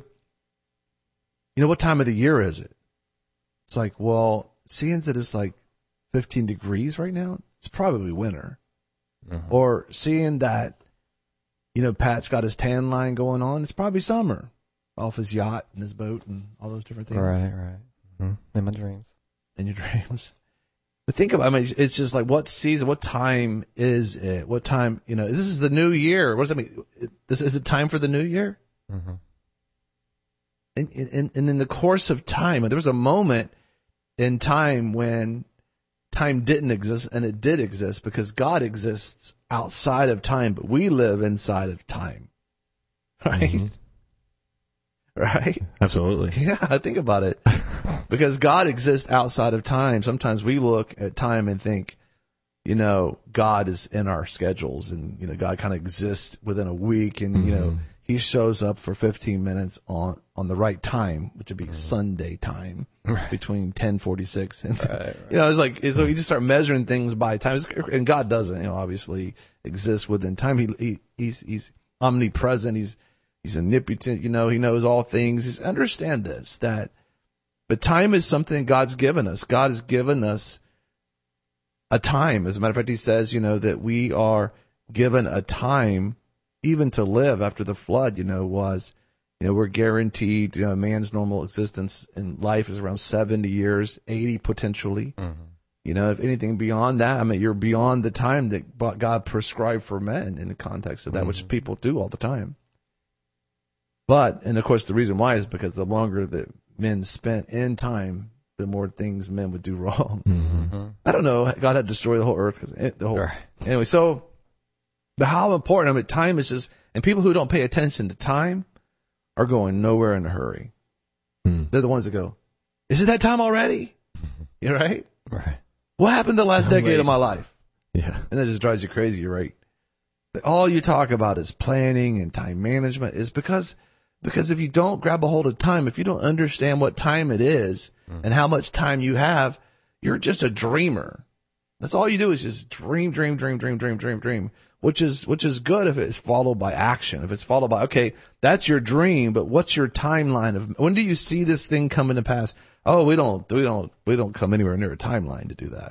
you know, what time of the year is it? It's like, well, seeing that it's like fifteen degrees right now, it's probably winter. Mm-hmm. Or seeing that, you know, Pat's got his tan line going on, it's probably summer off his yacht and his boat and all those different things. Right, right. Mm-hmm. In my dreams. In your dreams. But think about, I mean, it's just like, what season, what time is it? What time, you know, this is the new year. What does that mean? This, is it time for the new year? Mm-hmm. And, and, and in the course of time, there was a moment in time when time didn't exist, and it did exist because God exists outside of time, but we live inside of time. Right? Mm-hmm. Right? Absolutely. Yeah, think about it. Because God exists outside of time. Sometimes we look at time and think, you know, God is in our schedules and, you know, God kind of exists within a week and, mm-hmm. you know, he shows up for fifteen minutes on, on the right time, which would be mm-hmm. Sunday time right. between ten forty-six and, right, right. you know, it's like, so you just start measuring things by time. And God doesn't, you know, obviously exist within time. He, he he's, he's omnipresent. He's, he's omnipotent, you know, he knows all things. Just understand this, that, but time is something God's given us. God has given us a time. As a matter of fact, he says, you know, that we are given a time even to live after the flood, you know, was, you know, we're guaranteed, you know, man's normal existence in life is around seventy years, eighty potentially. Mm-hmm. You know, if anything beyond that, I mean, you're beyond the time that God prescribed for men in the context of that, mm-hmm. which people do all the time. But, and of course, the reason why is because the longer that men spent in time, the more things men would do wrong. Mm-hmm. I don't know. God had to destroy the whole earth because the whole. Sure. Anyway, so, but how important? I mean, time is just, and people who don't pay attention to time are going nowhere in a hurry. Mm. They're the ones that go, "Is it that time already?" Mm-hmm. You're right. Right. What happened the last I'm decade waiting. of my life? Yeah, and that just drives you crazy. You're right. All you talk about is planning and time management is because. Because if you don't grab a hold of time, if you don't understand what time it is mm. and how much time you have, you're just a dreamer. That's all you do is just dream, dream, dream, dream, dream, dream, dream, which is, which is good if it's followed by action. If it's followed by, okay, that's your dream, but what's your timeline of, when do you see this thing coming to pass? Oh, we don't, we don't, we don't come anywhere near a timeline to do that.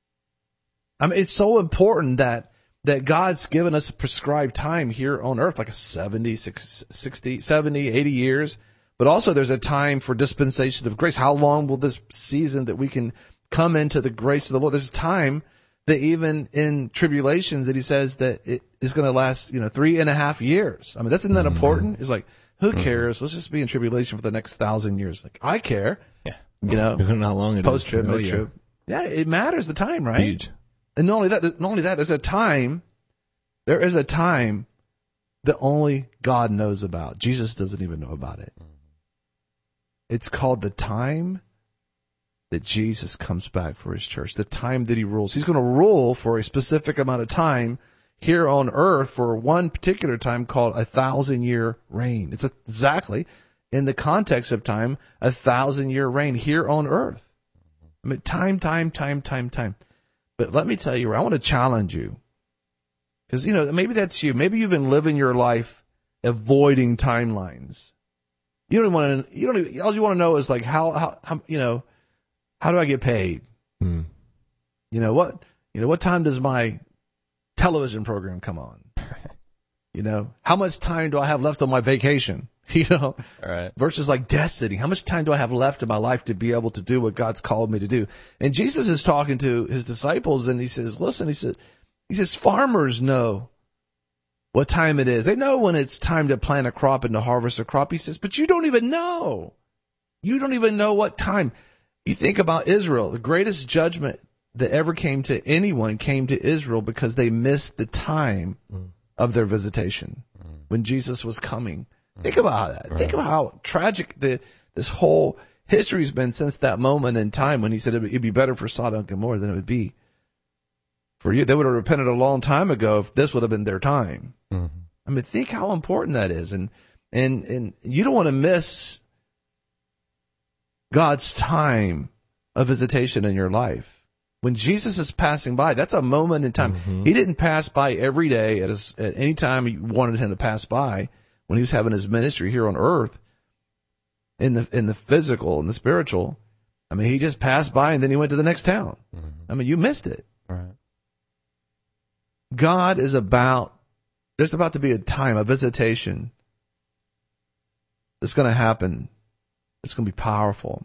I mean, it's so important that that God's given us a prescribed time here on earth, like a seventy, sixty, seventy, eighty years. But also there's a time for dispensation of grace. How long will this season that we can come into the grace of the Lord? There's time that even in tribulations that he says that it is going to last, you know, three and a half years. I mean, that's, isn't that mm-hmm. important? It's like, who cares? Mm-hmm. Let's just be in tribulation for the next thousand years. Like, I care. Yeah. You know, how long it post-trib, is. mid-trib. Yeah. yeah, it matters the time, right? Huge. And not only that, not only that, there's a time, there is a time that only God knows about. Jesus doesn't even know about it. It's called the time that Jesus comes back for his church, the time that he rules. He's going to rule for a specific amount of time here on earth for one particular time called a thousand year reign. It's exactly in the context of time, a thousand year reign here on earth. I mean, time, time, time, time, time. But let me tell you, I want to challenge you. Because, you know, maybe that's you. Maybe you've been living your life avoiding timelines. You don't want to, you don't even, all you want to know is like, how, how, how, you know, how do I get paid? Mm. You know, what, you know, what time does my television program come on? You know, how much time do I have left on my vacation? You know, All right. versus like destiny. How much time do I have left in my life to be able to do what God's called me to do? And Jesus is talking to his disciples and he says, listen, he said, he says, farmers know what time it is. They know when it's time to plant a crop and to harvest a crop. He says, but you don't even know. You don't even know what time. You think about Israel, the greatest judgment that ever came to anyone came to Israel because they missed the time mm. of their visitation mm. when Jesus was coming. Think about that. Right. Think about how tragic the this whole history's been since that moment in time when he said it'd be better for Sodom and Gomorrah than it would be for you. They would have repented a long time ago if this would have been their time. Mm-hmm. I mean, think how important that is. And, and, and you don't want to miss God's time of visitation in your life. When Jesus is passing by, that's a moment in time. Mm-hmm. He didn't pass by every day at, his, at any time you wanted him to pass by. When he was having his ministry here on earth, in the in the physical and the spiritual, I mean, he just passed by and then he went to the next town. Mm-hmm. I mean, you missed it. Right. God is about, there's about to be a time, a visitation that's going to happen. It's going to be powerful.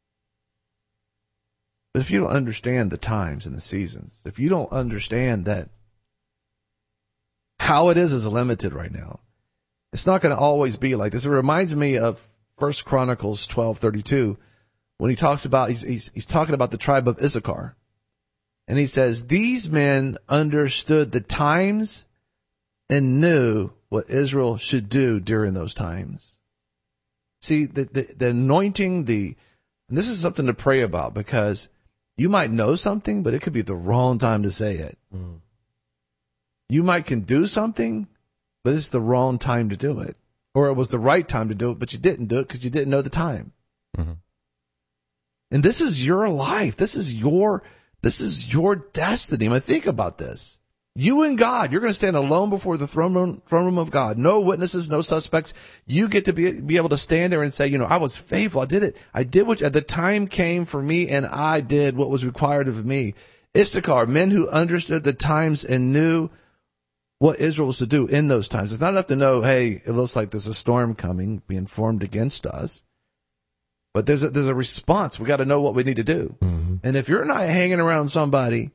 But if you don't understand the times and the seasons, if you don't understand that how it is is limited right now, it's not going to always be like this. It reminds me of First Chronicles twelve thirty-two when he talks about, he's, he's, he's talking about the tribe of Issachar. And he says, these men understood the times and knew what Israel should do during those times. See, the, the, the anointing, the, and this is something to pray about because you might know something, but it could be the wrong time to say it. Mm. You might can do something, but it's the wrong time to do it. Or it was the right time to do it, but you didn't do it because you didn't know the time. Mm-hmm. And this is your life. This is your, this is your destiny. I mean, think about this. You and God, you're going to stand alone before the throne room, throne room of God. No witnesses, no suspects. You get to be, be able to stand there and say, you know, I was faithful. I did it. I did what, at the time came for me and I did what was required of me. Issachar, men who understood the times and knew what Israel was to do in those times. It's not enough to know, hey, it looks like there's a storm coming, being formed against us. But there's a, there's a response. We got to know what we need to do. Mm-hmm. And if you're not hanging around somebody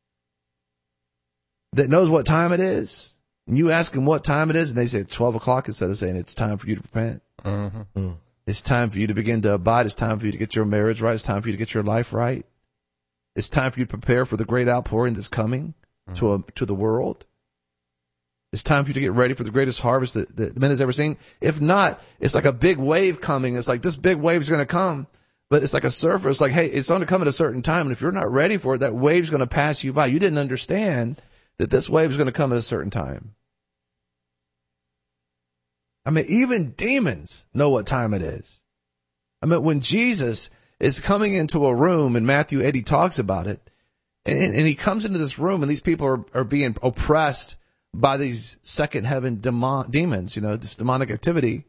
that knows what time it is, and you ask them what time it is, and they say it's twelve o'clock instead of saying it's time for you to repent. Mm-hmm. It's time for you to begin to abide. It's time for you to get your marriage right. It's time for you to get your life right. It's time for you to prepare for the great outpouring that's coming mm-hmm. to a, to the world. It's time for you to get ready for the greatest harvest that, that man has ever seen. If not, it's like a big wave coming. It's like this big wave is going to come, but it's like a surfer. It's like, hey, it's going to come at a certain time. And if you're not ready for it, that wave's going to pass you by. You didn't understand that this wave is going to come at a certain time. I mean, even demons know what time it is. I mean, when Jesus is coming into a room, and Matthew eight, he talks about it, and, and he comes into this room, and these people are, are being oppressed by these second heaven demon, demons, you know, this demonic activity.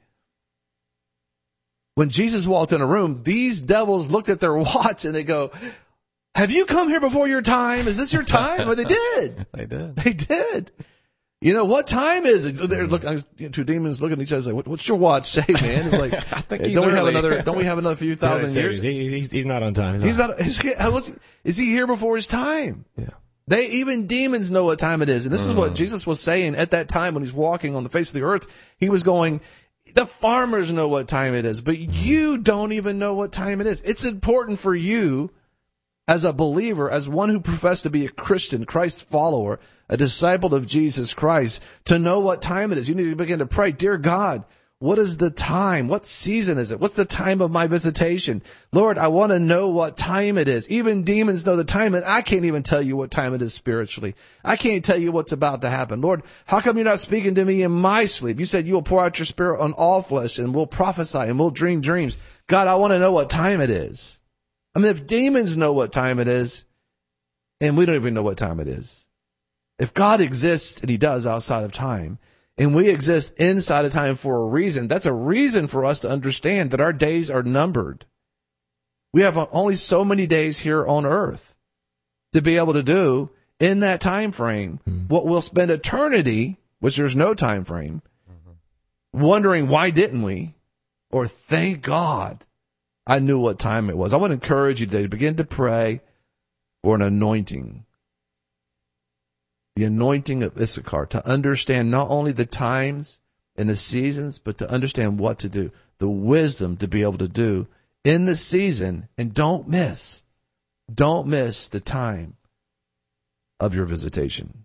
When Jesus walked in a room, these devils looked at their watch and they go, have you come here before your time? Is this your time? Well, they did. They did. They did. You know, what time is it? They're looking, two demons looking at each other like, what, what's your watch say, man? It's like, I think hey, he's don't we early. have another, don't we have another few thousand yeah, years? He, he's, he's not on time. He's, he's not. not, is he, was, is he here before his time? Yeah. They, even demons know what time it is. And this mm. is what Jesus was saying at that time when he's walking on the face of the earth. He was going, the farmers know what time it is, but you don't even know what time it is. It's important for you as a believer, as one who professed to be a Christian, Christ follower, a disciple of Jesus Christ, to know what time it is. You need to begin to pray, dear God, what is the time? What season is it? What's the time of my visitation? Lord, I want to know what time it is. Even demons know the time, and I can't even tell you what time it is spiritually. I can't tell you what's about to happen. Lord, how come you're not speaking to me in my sleep? You said you will pour out your spirit on all flesh, and we'll prophesy, and we'll dream dreams. God, I want to know what time it is. I mean, if demons know what time it is, and we don't even know what time it is. If God exists, and he does outside of time, And we exist inside of time for a reason. That's a reason for us to understand that our days are numbered. We have only so many days here on earth to be able to do in that time frame mm-hmm. what we'll spend eternity, which there's no time frame, mm-hmm. wondering why didn't we? Or thank God I knew what time it was. I want to encourage you today to begin to pray for an anointing. The anointing of Issachar, to understand not only the times and the seasons, but to understand what to do. The wisdom to be able to do in the season. And don't miss, don't miss the time of your visitation.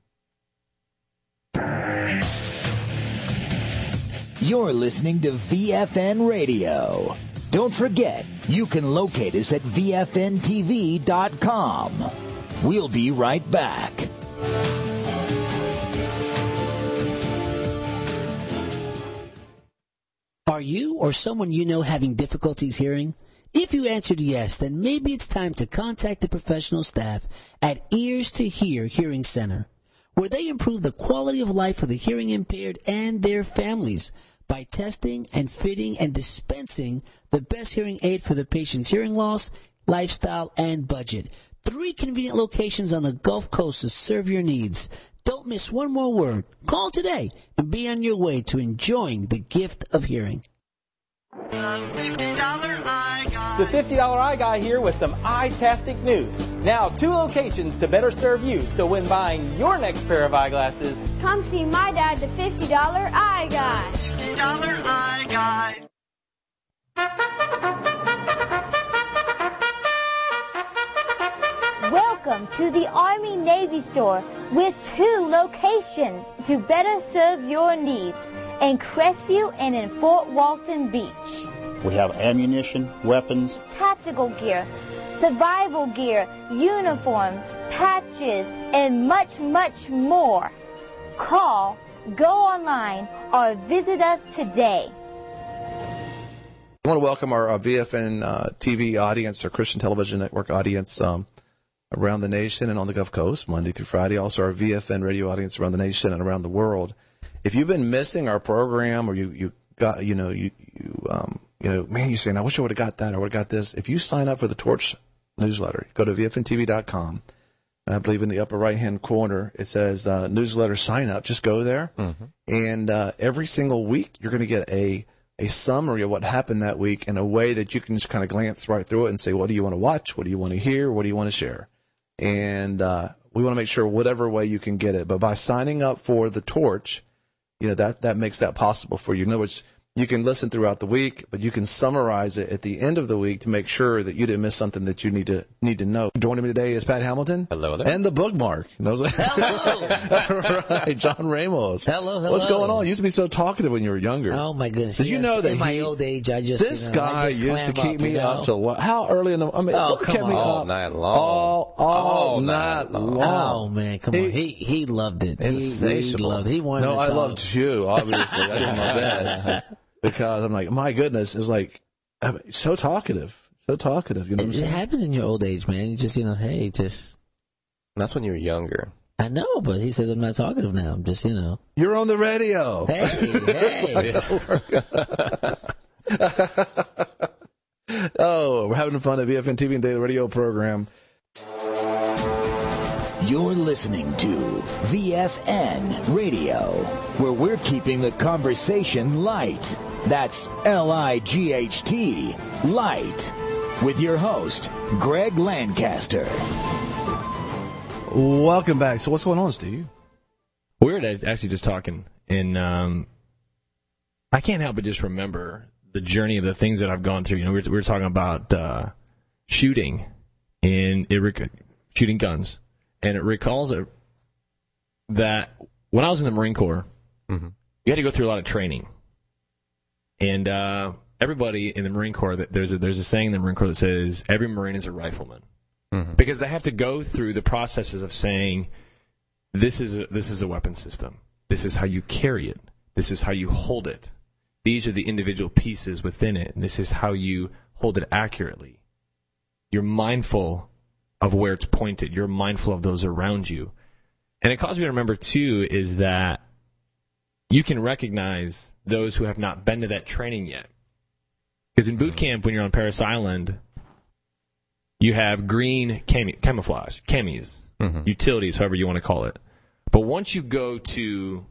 You're listening to V F N Radio. Don't forget, you can locate us at V F N T V dot com. We'll be right back. Are you or someone you know having difficulties hearing? If you answered yes, then maybe it's time to contact the professional staff at Ears to Hear Hearing Center, where they improve the quality of life for the hearing impaired and their families by testing and fitting and dispensing the best hearing aid for the patient's hearing loss, lifestyle, and budget. Three convenient locations on the Gulf Coast to serve your needs. Don't miss one more word. Call today and be on your way to enjoying the gift of hearing. The fifty dollar Eye Guy here with some eye-tastic news. Now, two locations to better serve you, so when buying your next pair of eyeglasses, come see my dad, the fifty dollar Eye Guy. fifty dollar Eye Guy. Welcome to the Army Navy store with two locations to better serve your needs in Crestview and in Fort Walton Beach. We have ammunition, weapons, tactical gear, survival gear, uniform, patches, and much, much more. Call, go online, or visit us today. I want to welcome our uh, V F N uh, T V audience, our Christian Television Network audience um, around the nation and on the Gulf Coast, Monday through Friday. Also our V F N radio audience around the nation and around the world. If you've been missing our program, or you, you got, you know, you, you, um, you know, man, you're saying, I wish I would have got that or would have got this. If you sign up for the Torch newsletter, go to V F N T V dot com. I believe in the upper right-hand corner, it says uh, newsletter sign up. Just go there. Mm-hmm. And uh, every single week, you're going to get a, a summary of what happened that week in a way that you can just kind of glance right through it and say, what do you want to watch? What do you want to hear? What do you want to share? And uh, we want to make sure whatever way you can get it. But by signing up for the Torch, you know, that, that makes that possible for you. In other words, you can listen throughout the week, but you can summarize it at the end of the week to make sure that you didn't miss something that you need to need to know. Joining me today is Pat Hamilton. Hello there. And the bookmark. Hello. Right, John Ramos. Hello, hello. What's going on? You used to be so talkative when you were younger. Oh, my goodness. Did yes. you know that in my he, old age, I just, this you know, guy I just used to keep up, me you know? up till what? How early in the, I mean, oh, what come kept on. me all up? night long. All, all, all night, night long. long. Oh, man, come he, on. He, he loved it. He, he loved it. He wanted no, to I talk. loved you, obviously. I didn't love that. Because I'm like, my goodness, it was like, I'm so talkative, so talkative. You know what I'm it, saying? It happens in your old age, man. You just, you know, hey, just. That's when you were younger. I know, but he says I'm not talkative now. I'm just, you know. You're on the radio. Hey, hey. Oh, we're having fun at V F N T V and Daily Radio program. You're listening to V F N Radio, where we're keeping the conversation light. That's L I G H T, light. With your host, Greg Lancaster. Welcome back. So what's going on, Steve? We were actually just talking, and um, I can't help but just remember the journey of the things that I've gone through. You know, we were, we were talking about uh, shooting, and it, shooting guns. And it recalls it that when I was in the Marine Corps, mm-hmm. you had to go through a lot of training. And uh, everybody in the Marine Corps, there's a, there's a saying in the Marine Corps that says, every Marine is a rifleman. Mm-hmm. Because they have to go through the processes of saying, this is a, this is a weapon system. This is how you carry it. This is how you hold it. These are the individual pieces within it. And this is how you hold it accurately. You're mindful of where it's pointed. You're mindful of those around you. And it caused me to remember, too, is that you can recognize those who have not been to that training yet. Because in boot camp, when you're on Parris Island, you have green cam- camouflage, camis, mm-hmm. utilities, however you want to call it. But once you go to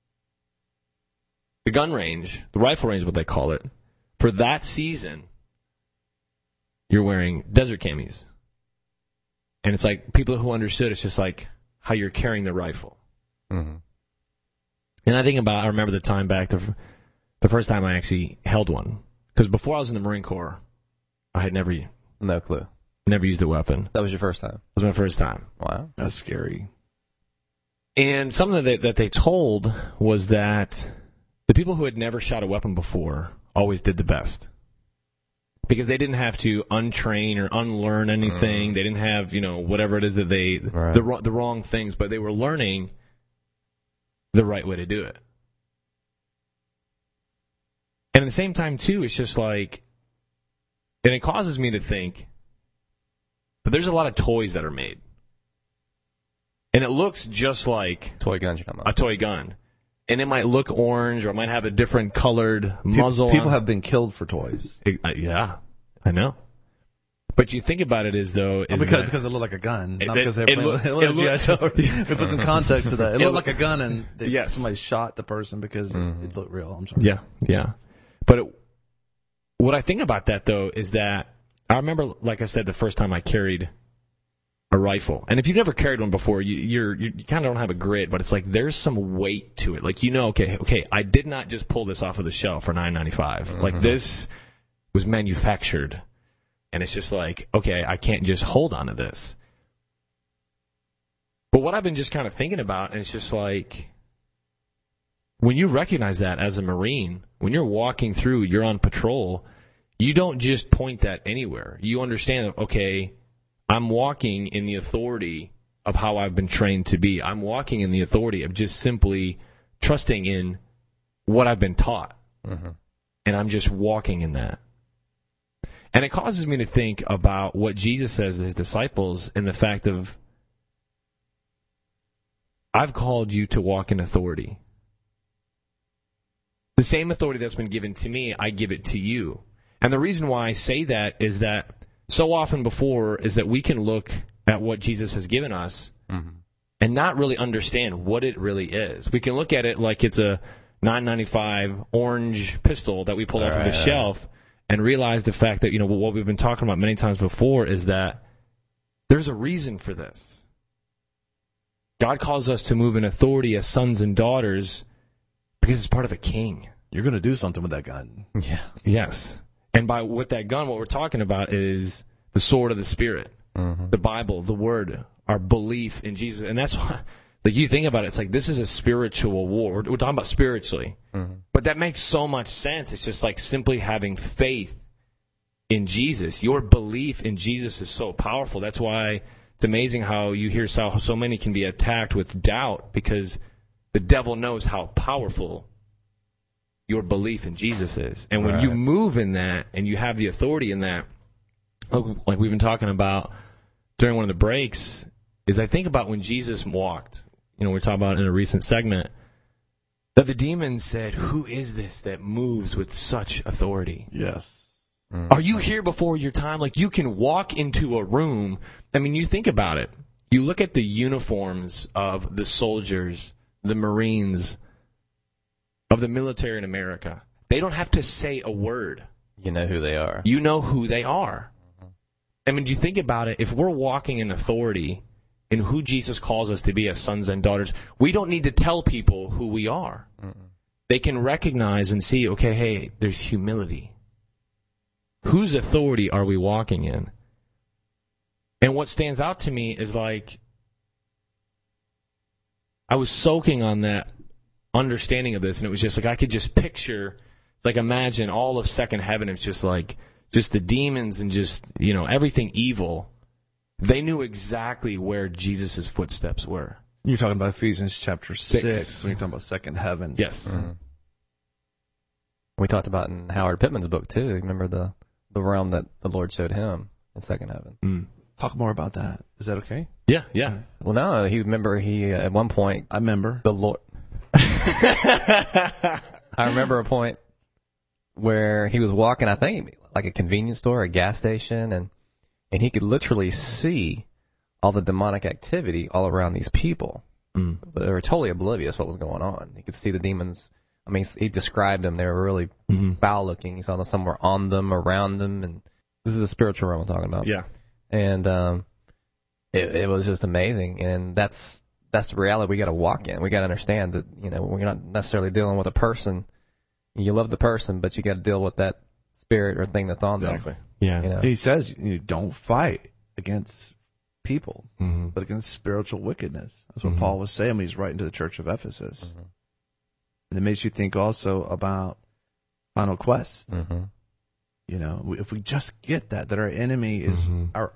the gun range, the rifle range, what they call it, for that season, you're wearing desert camis. And it's like, people who understood, it's just like how you're carrying the rifle. Mm-hmm. And I think about, I remember the time back, the, the first time I actually held one. Because before I was in the Marine Corps, I had never... No clue. Never used a weapon. That was your first time? That was my first time. Wow. That's scary. And something that they, that they told was that the people who had never shot a weapon before always did the best. Because they didn't have to untrain or unlearn anything. Mm. They didn't have, you know, whatever it is that they... Right. The, the wrong things, but they were learning the right way to do it. And at the same time, too, it's just like... And it causes me to think... But there's a lot of toys that are made. And it looks just like toy guns you're talking about. A toy gun. And it might look orange or it might have a different colored muzzle. People, people on. have been killed for toys. It, uh, yeah, I know. But you think about it as though... Is oh, because, that, because it looked like a gun. It, not because they it, were playing with it. We put some context to that. It, it looked like a gun and they, yes. somebody shot the person because mm-hmm. it, it looked real. I'm sorry. Yeah, yeah. But it, what I think about that, though, is that I remember, like I said, the first time I carried a rifle. And if you've never carried one before, you, you're, you kind of don't have a grid, but it's like there's some weight to it. Like, you know, okay, okay, I did not just pull this off of the shelf for nine ninety-five. Mm-hmm. Like, this was manufactured. And it's just like, okay, I can't just hold on to this. But what I've been just kind of thinking about, and it's just like, when you recognize that as a Marine, when you're walking through, you're on patrol, you don't just point that anywhere. You understand that, okay, I'm walking in the authority of how I've been trained to be. I'm walking in the authority of just simply trusting in what I've been taught. Mm-hmm. And I'm just walking in that. And it causes me to think about what Jesus says to his disciples and the fact of, I've called you to walk in authority. The same authority that's been given to me, I give it to you. And the reason why I say that is that so often before is that we can look at what Jesus has given us mm-hmm. and not really understand what it really is. We can look at it like it's a nine ninety-five orange pistol that we pull All off right, of the shelf right. and realize the fact that, you know, what we've been talking about many times before is that there's a reason for this. God calls us to move in authority as sons and daughters because it's part of a king. You're going to do something with that gun. Yeah. Yes. And by with that gun, what we're talking about is the sword of the Spirit, mm-hmm. the Bible, the Word, our belief in Jesus. And that's why, like, you think about it, it's like this is a spiritual war. We're, we're talking about spiritually. Mm-hmm. But that makes so much sense. It's just like simply having faith in Jesus. Your belief in Jesus is so powerful. That's why it's amazing how you hear so, so many can be attacked with doubt because the devil knows how powerful your belief in Jesus is. And when right. you move in that and you have the authority in that, like we've been talking about during one of the breaks, is I think about when Jesus walked, you know, we we're talking about in a recent segment, that the demons said, who is this that moves with such authority? Yes. Mm. Are you here before your time? Like, you can walk into a room. I mean, you think about it. You look at the uniforms of the soldiers, the Marines, of the military in America. They don't have to say a word. You know who they are. You know who they are. Mm-hmm. I mean, you think about it, if we're walking in authority in who Jesus calls us to be as sons and daughters, we don't need to tell people who we are. Mm-mm. They can recognize and see, okay, hey, there's humility. Whose authority are we walking in? And what stands out to me is like, I was soaking on that understanding of this, and it was just like I could just picture, it's like imagine all of second heaven. It's just like just the demons and just, you know, everything evil. They knew exactly where Jesus' footsteps were. You're talking about Ephesians chapter six, six when you're talking about second heaven. Yes. Mm-hmm. We talked about in Howard Pittman's book too. Remember the the realm that the Lord showed him in second heaven. Mm. Talk more about that. Is that okay? Yeah, yeah. Well, no, he remember he uh, at one point. I remember the Lord. I remember a point where he was walking, I think, like a convenience store, a gas station, and and he could literally see all the demonic activity all around these people. Mm. They were totally oblivious what was going on. He could see the demons. I mean, he described them. They were really mm-hmm. foul-looking. He saw them somewhere on them, around them, and this is the spiritual realm I'm talking about. Yeah. And um, it, it was just amazing. And that's that's the reality we got to walk in. We got to understand that, you know, we're not necessarily dealing with a person. You love the person, but you got to deal with that spirit or thing that's on exactly. them. Yeah. You know? He says, you know, don't fight against people, mm-hmm. but against spiritual wickedness. That's what mm-hmm. Paul was saying when he's writing to the church of Ephesus. Mm-hmm. And it makes you think also about Final Quest. Mm-hmm. You know, if we just get that, that our enemy is mm-hmm. our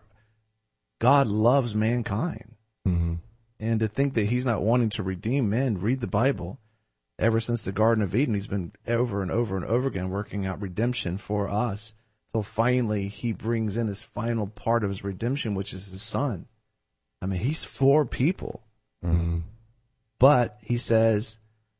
God loves mankind. Mm-hmm. And to think that he's not wanting to redeem men, read the Bible. Ever since the Garden of Eden, he's been over and over and over again working out redemption for us. Till finally he brings in his final part of his redemption, which is his son. I mean, he's for people. Mm-hmm. But he says,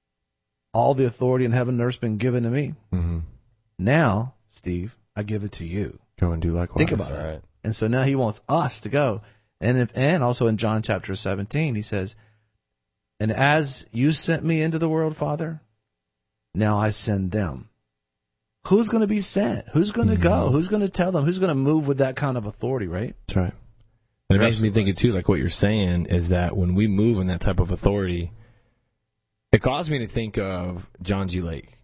all the authority in heaven and earth has been given to me. Mm-hmm. Now, Steve, I give it to you. Go and do likewise. Think about it. Right. And so now he wants us to go. And if, and also in John chapter seventeen, he says, and as you sent me into the world, Father, now I send them. Who's going to be sent? Who's going to mm-hmm. go? Who's going to tell them? Who's going to move with that kind of authority, right? That's right. And it makes me think, too, like what you're saying is that when we move in that type of authority, it caused me to think of John G. Lake.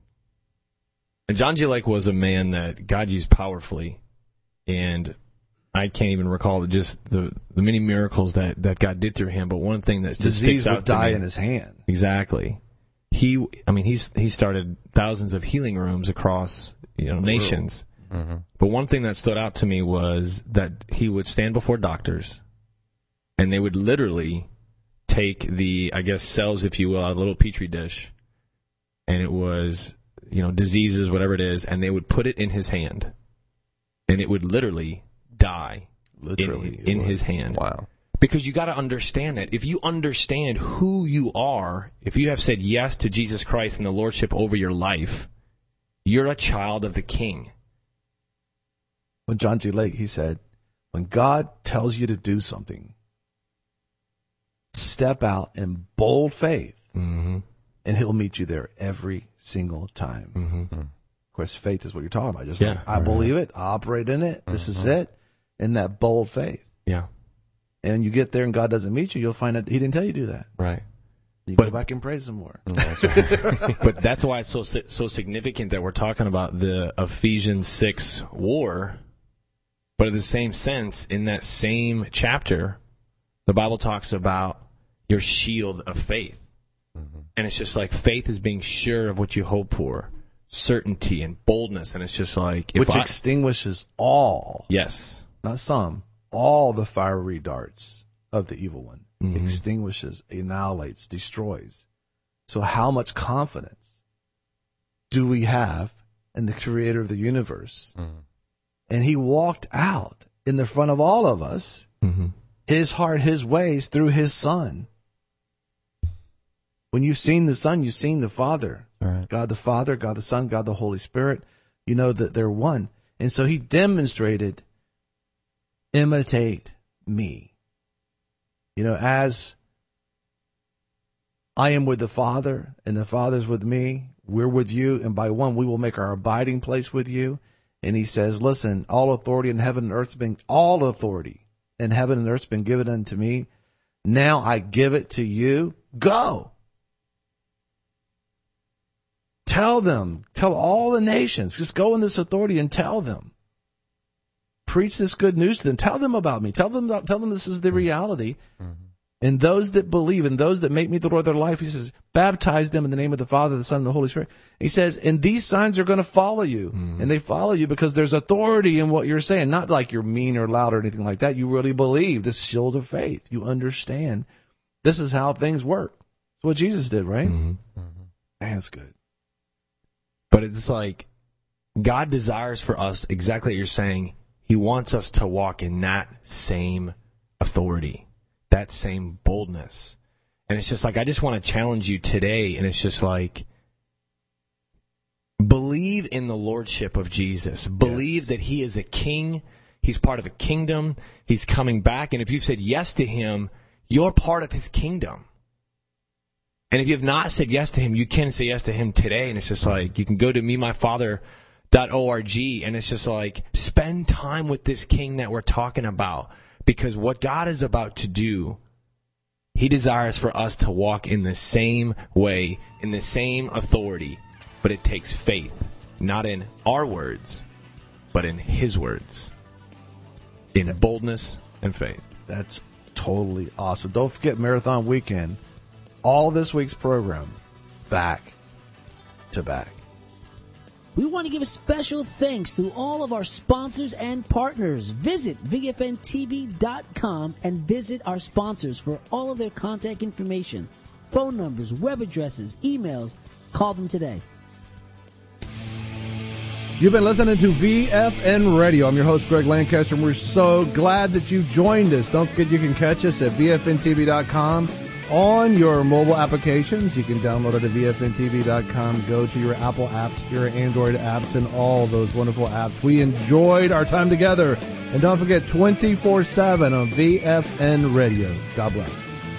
And John G. Lake was a man that God used powerfully, and I can't even recall just the, the many miracles that, that God did through him, but one thing that just Disease sticks out would to die me, in his hand. Exactly. He, I mean, he's he started thousands of healing rooms across, you know, nations. Mm-hmm. But one thing that stood out to me was that he would stand before doctors, and they would literally take the, I guess, cells, if you will, out of a little petri dish, and it was, you know, diseases, whatever it is, and they would put it in his hand, and it would literally die literally in, in his hand. Wow. Because you got to understand that. If you understand who you are, if you have said yes to Jesus Christ and the Lordship over your life, you're a child of the King. When John G. Lake, he said, when God tells you to do something, step out in bold faith, mm-hmm. and he'll meet you there every single time. Mm-hmm. Of course, faith is what you're talking about. Just yeah, like, I right. believe it, I operate in it, this mm-hmm. is it, in that bold faith. Yeah. And you get there and God doesn't meet you, you'll find out he didn't tell you to do that. Right. You but, go back and praise him more. That's right. But that's why it's so so significant that we're talking about the Ephesians six war. But in the same sense, in that same chapter, the Bible talks about your shield of faith. Mm-hmm. And it's just like faith is being sure of what you hope for, certainty and boldness. And it's just like... If Which I, extinguishes all. Yes. Not some. All the fiery darts of the evil one. Mm-hmm. Extinguishes, annihilates, destroys. So how much confidence do we have in the creator of the universe? Mm-hmm. And he walked out in the front of all of us, mm-hmm. his heart, his ways through his son. When you've seen the Son, you've seen the Father. Right. God the Father, God the Son, God the Holy Spirit. You know that they're one. And so he demonstrated, imitate me. You know, as I am with the Father and the Father's with me, we're with you, and by one we will make our abiding place with you. And he says, listen, all authority in heaven and earth has been, all authority in heaven and earth has been given unto me. Now I give it to you. Go. Tell them, tell all the nations, just go in this authority and tell them. Preach this good news to them. Tell them about me. Tell them, tell them this is the reality. Mm-hmm. And those that believe and those that make me the Lord of their life, he says, baptize them in the name of the Father, the Son, and the Holy Spirit. He says, and these signs are going to follow you. Mm-hmm. And they follow you because there's authority in what you're saying. Not like you're mean or loud or anything like that. You really believe this shield of faith. You understand this is how things work. That's what Jesus did, right? Mm-hmm. Mm-hmm. Man, that's good. But it's like God desires for us, exactly what you're saying. He wants us to walk in that same authority, that same boldness. And it's just like, I just want to challenge you today. And it's just like, believe in the lordship of Jesus. Believe yes. that he is a king. He's part of a kingdom. He's coming back. And if you've said yes to him, you're part of his kingdom. And if you have not said yes to him, you can say yes to him today. And it's just like, you can go to me my father dot org, and it's just like, spend time with this king that we're talking about. Because what God is about to do, he desires for us to walk in the same way, in the same authority. But it takes faith, not in our words, but in his words. In boldness and faith. That's totally awesome. Don't forget Marathon Weekend. All this week's program, back to back. We want to give a special thanks to all of our sponsors and partners. Visit V F N T V dot com and visit our sponsors for all of their contact information, phone numbers, web addresses, emails. Call them today. You've been listening to V F N Radio. I'm your host, Greg Lancaster, and we're so glad that you joined us. Don't forget you can catch us at V F N T V dot com on your mobile applications. You can download it at V F N T V dot com. Go to your Apple apps, your Android apps, and all those wonderful apps. We enjoyed our time together. And don't forget, twenty-four seven on V F N Radio. God bless.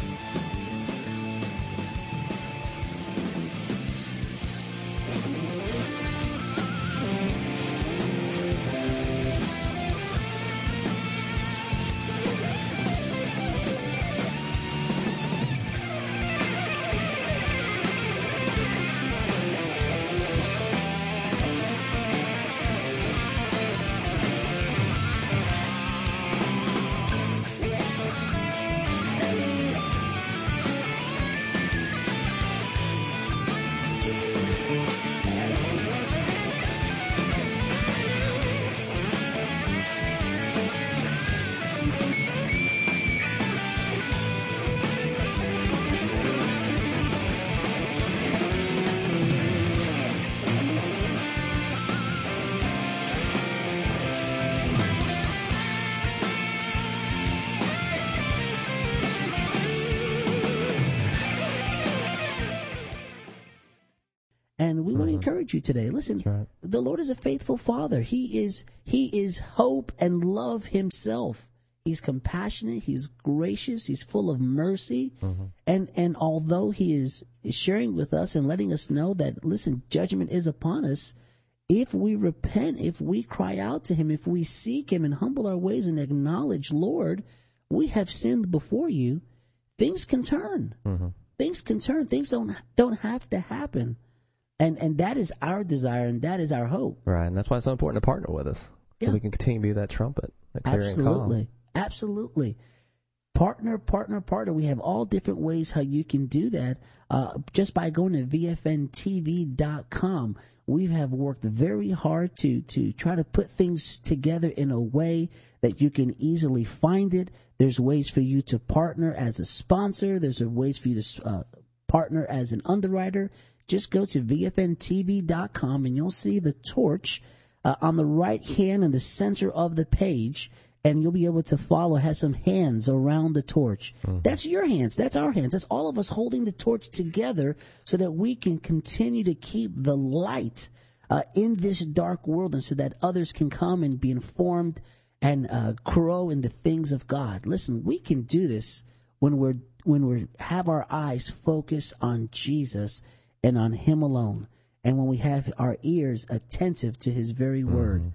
And we mm-hmm. want to encourage you today. Listen, right. The Lord is a faithful Father. He is He is hope and love himself. He's compassionate. He's gracious. He's full of mercy. Mm-hmm. And and although he is sharing with us and letting us know that, listen, judgment is upon us, if we repent, if we cry out to him, if we seek him and humble our ways and acknowledge, Lord, we have sinned before you, things can turn. Mm-hmm. Things can turn. Things don't don't have to happen. And and that is our desire, and that is our hope. Right, and that's why it's so important to partner with us, so yeah. we can continue to be that trumpet, that clarion call. Absolutely, absolutely. Partner, partner, partner. We have all different ways how you can do that. Uh, just by going to V F N T V dot com, we have worked very hard to to try to put things together in a way that you can easily find it. There's ways for you to partner as a sponsor. There's ways for you to uh, partner as an underwriter. Just go to V F N T V dot com and you'll see the torch uh, on the right hand in the center of the page, and you'll be able to follow. It has some hands around the torch. Mm-hmm. That's your hands. That's our hands. That's all of us holding the torch together so that we can continue to keep the light uh, in this dark world, and so that others can come and be informed and uh, grow in the things of God. Listen, we can do this when we're when we have our eyes focused on Jesus and on him alone, and when we have our ears attentive to his very word. Mm.